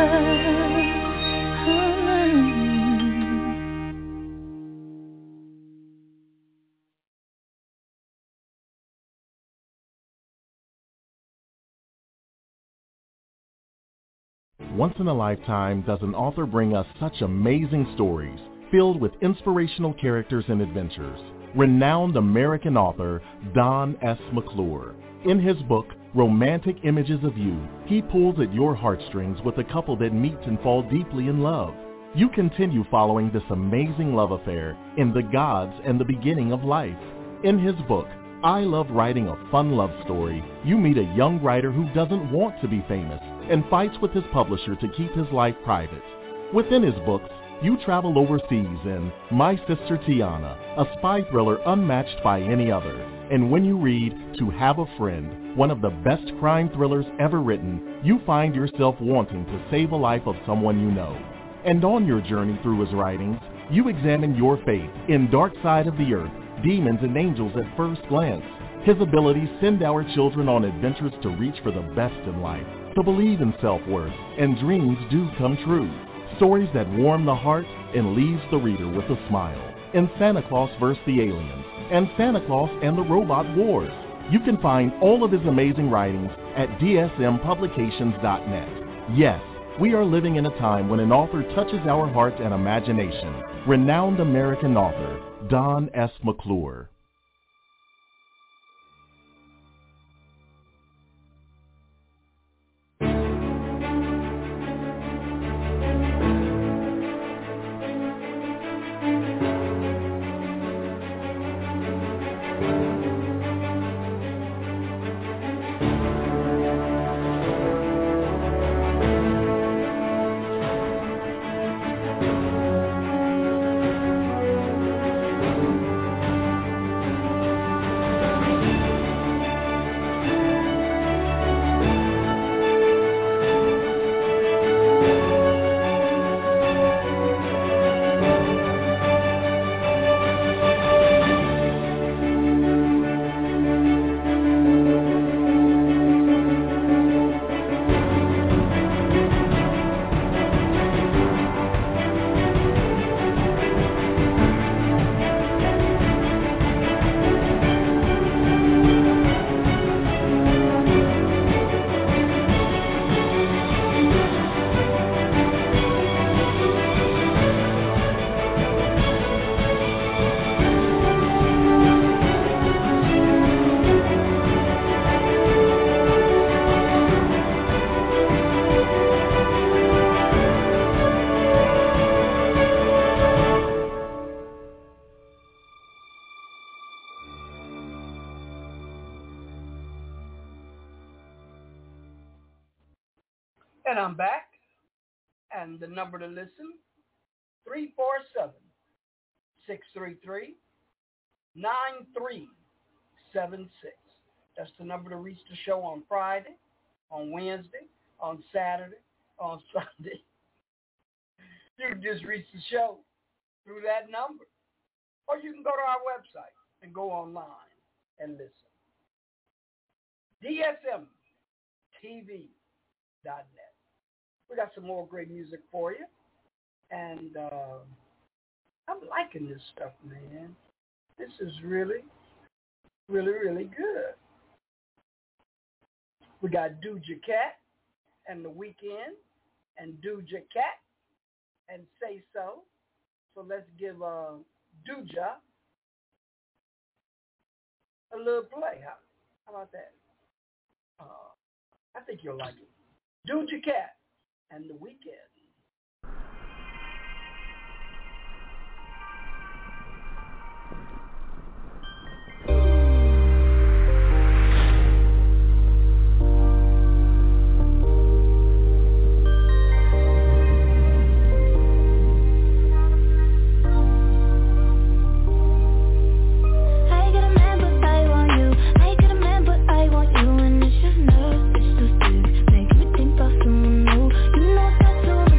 Once in a lifetime does an author bring us such amazing stories filled with inspirational characters and adventures. Renowned American author Don S. McClure. In his book, Romantic Images of You, he pulls at your heartstrings with a couple that meet and fall deeply in love. You continue following this amazing love affair in The Gods and the Beginning of Life. In his book, I Love Writing a Fun Love Story, you meet a young writer who doesn't want to be famous and fights with his publisher to keep his life private. Within his books, you travel overseas in My Sister Tiana, a spy thriller unmatched by any other. And when you read To Have a Friend, one of the best crime thrillers ever written, you find yourself wanting to save a life of someone you know. And on your journey through his writings, you examine your faith in Dark Side of the Earth, Demons and Angels at First Glance. His abilities send our children on adventures to reach for the best in life. to believe in self-worth, and dreams do come true. Stories that warm the heart and leaves the reader with a smile. In Santa Claus versus the Aliens and Santa Claus and the Robot Wars. You can find all of his amazing writings at D S M publications dot net. Yes, we are living in a time when an author touches our heart and imagination. Renowned American author, Don S. McClure. And I'm back. And the number to listen, three four seven, six three three, nine three seven six. That's the number to reach the show on Friday, on Wednesday, on Saturday, on Sunday. You can just reach the show through that number. Or you can go to our website and go online and listen. D S M T V dot net. We got some more great music for you. And uh, I'm liking this stuff, man. This is really, really, really good. We got Doja Cat and The Weeknd and Doja Cat and Say So. So let's give uh, Doja a little play. How, how about that? Uh, I think you'll like it. Doja Cat and The Weeknd. So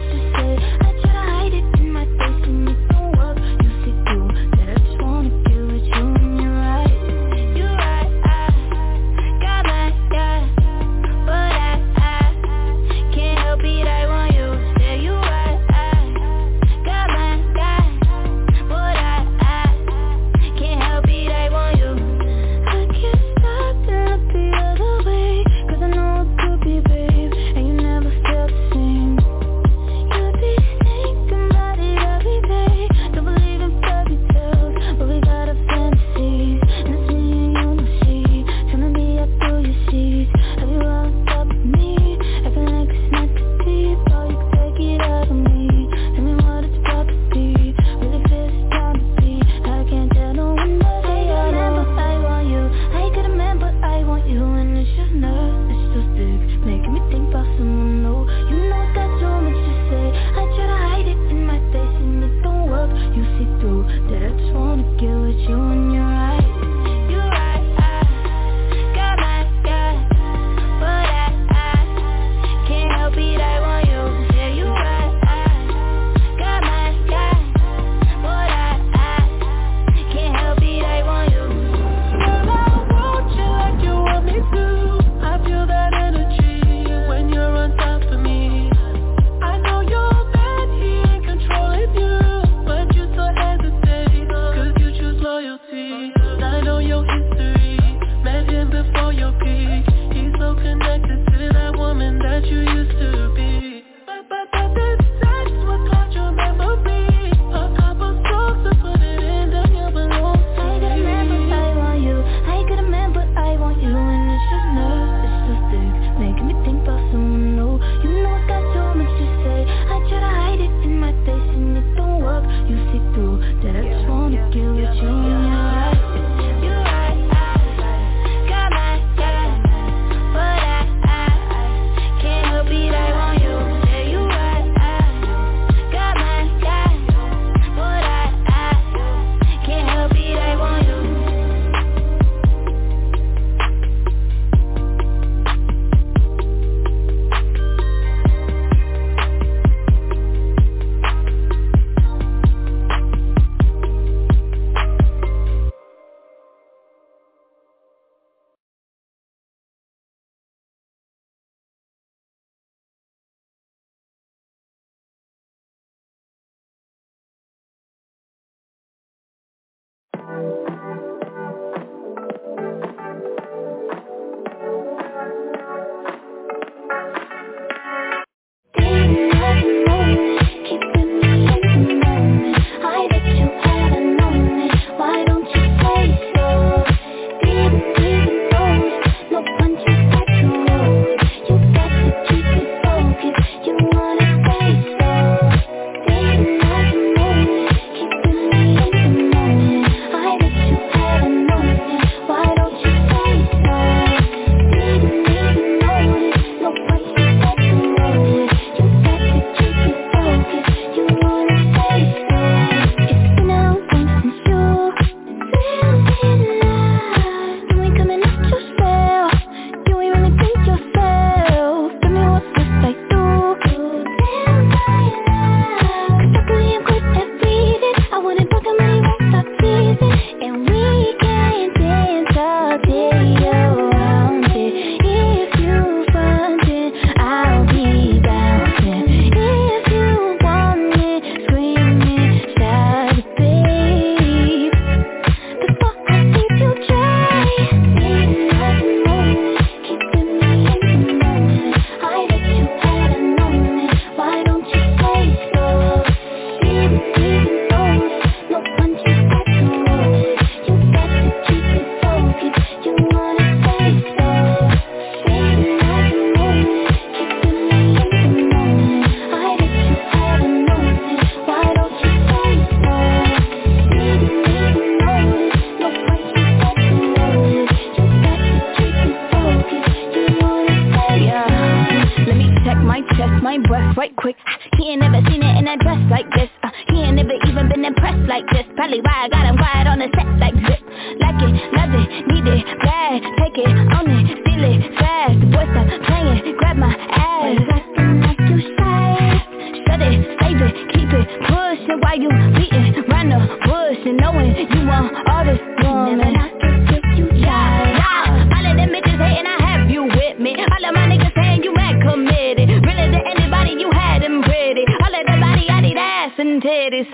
Probably why I got him quiet on the set like zip. Like it, love it, need it, bad. Take it, own it, steal it, fast. The boy stop playing, grab my ass. Acting like you shy. Shut it, save it, keep it, pushing while you beating round the bush and knowing you want all this woman. I can get you yeah, yeah. All of them bitches hating, I have you with me. All of my niggas saying you mad committed. Really to anybody you had them pretty. All of the body, I need ass and titties.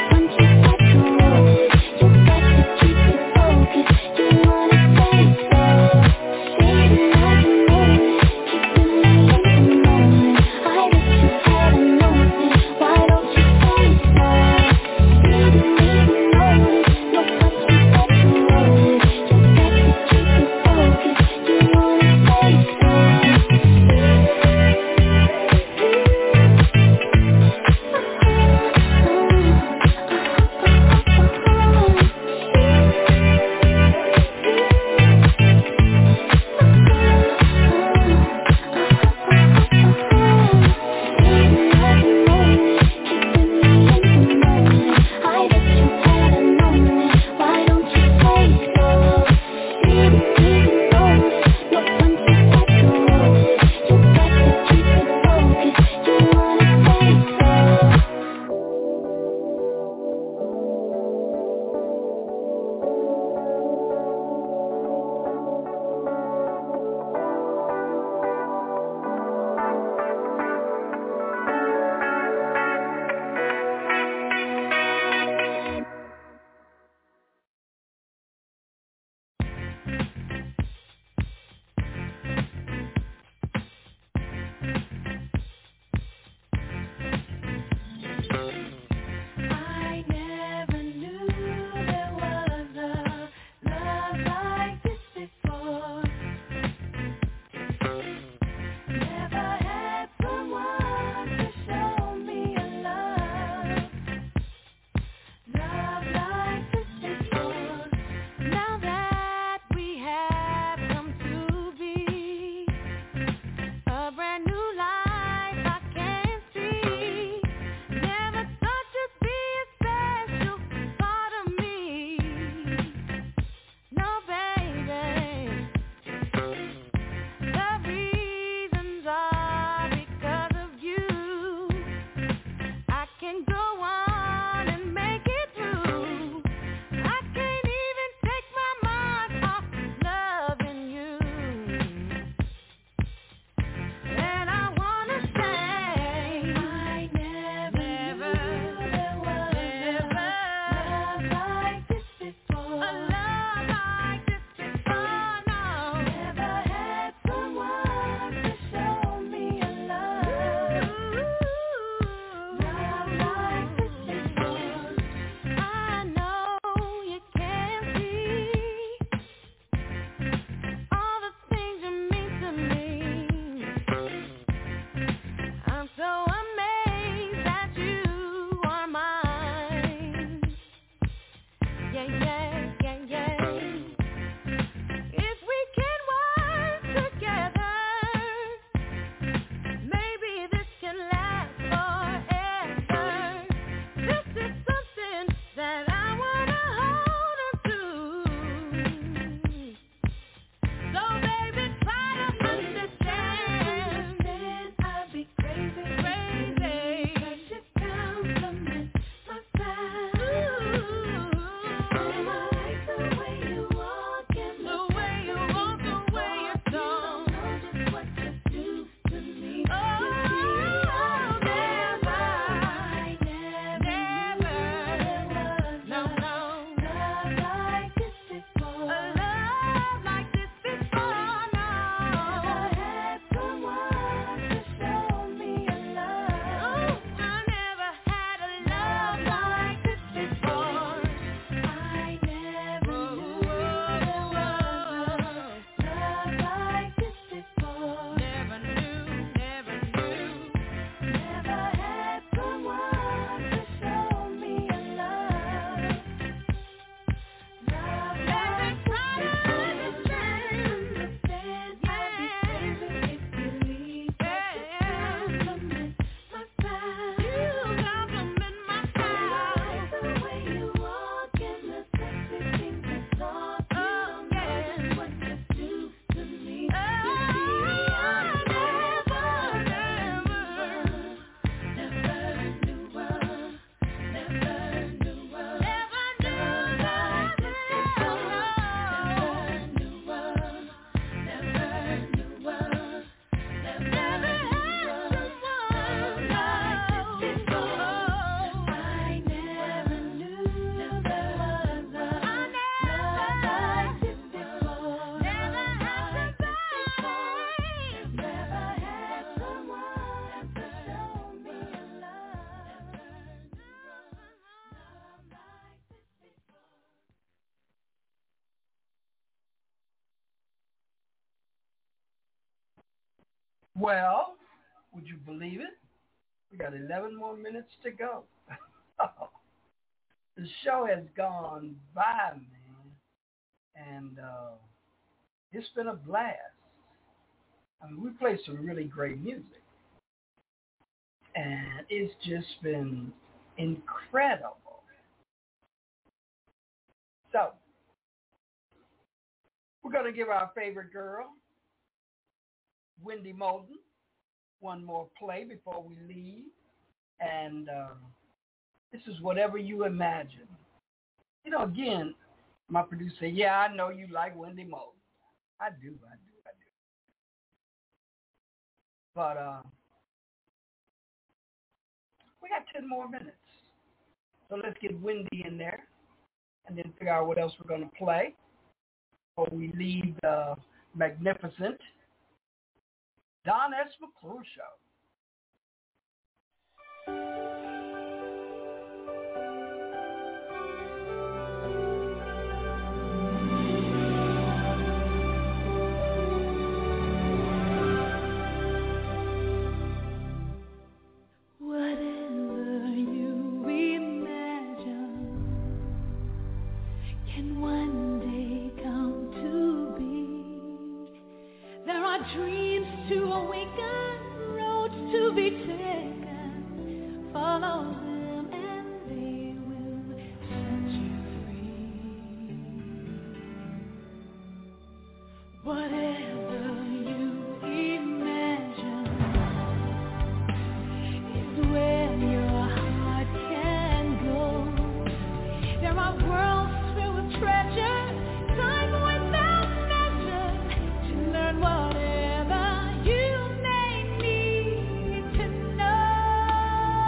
Keep it focused, you wanna say so. Well, would you believe it? We got eleven more minutes to go. The show has gone by, man, and uh, it's been a blast. I mean, we played some really great music, and it's just been incredible. So, we're going to give our favorite girl, Wendy Moulton, one more play before we leave, and uh, this is Whatever You Imagine. You know, again, my producer said, yeah, I know you like Wendy Moulton. I do, I do, I do. But uh, we got ten more minutes. So let's get Wendy in there and then figure out what else we're going to play before we leave the magnificent Don S. McClure Show. Whatever you imagine can one day come to be. There are dreams to awaken, roads to be taken. Follow them and they will set you free. Whatever you imagine is where your heart can go. There are worlds filled with treasure, time without measure, to learn whatever you may need to know.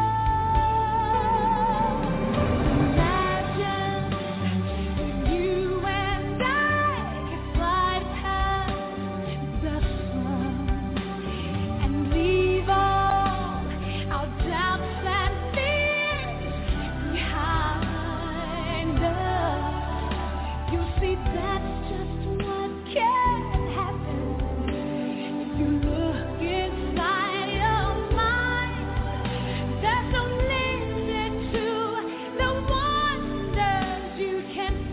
Imagine if you and I could fly past the sun and leave all our doubts and fears behind us. You'll see that's just what can happen if you look inside your mind. There's no limit to the wonders you can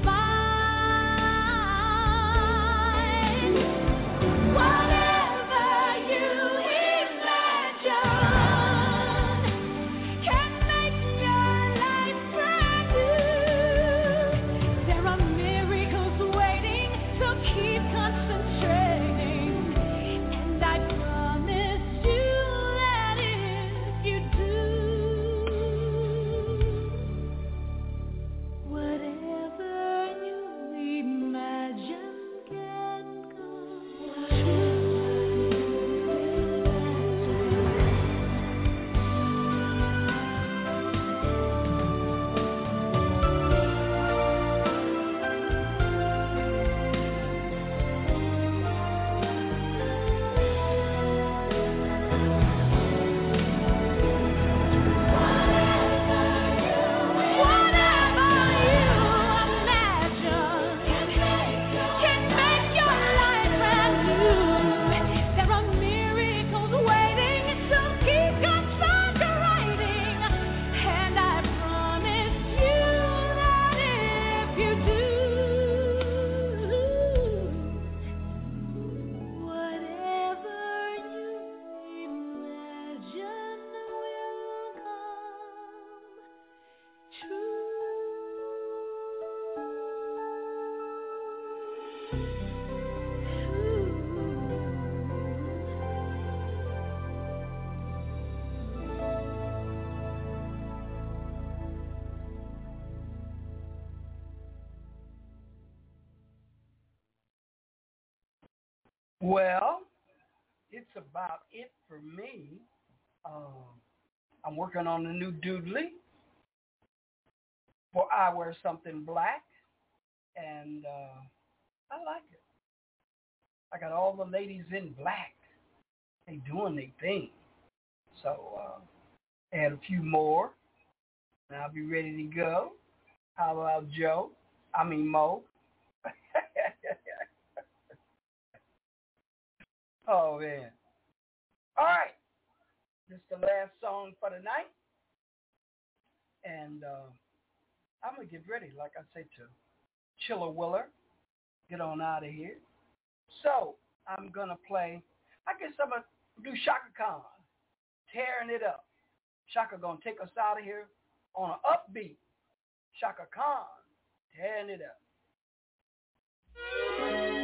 find. Whatever you imagine can make your life brand new. There are miracles waiting, so keep concentrating. And I promise you that if you do, whatever you imagine can come true. Whatever you imagine can make your life brand new. There are miracles waiting, so keep concentrating. And I promise you that if you do, whatever you imagine will come true. Well, it's about it for me. Um, I'm working on a new doodly for I Wear Something Black, and uh, I like it. I got all the ladies in black. They doing their thing. So uh, add a few more, and I'll be ready to go. How about Joe? I mean Mo. Oh, man. This is the last song for the night. And uh, I'm going to get ready, like I say, to Chiller Willer. Get on out of here. So I'm going to play, I guess I'm going to do Chaka Khan, Tearing It Up. Chaka going to take us out of here on an upbeat. Chaka Khan, Tearing It Up.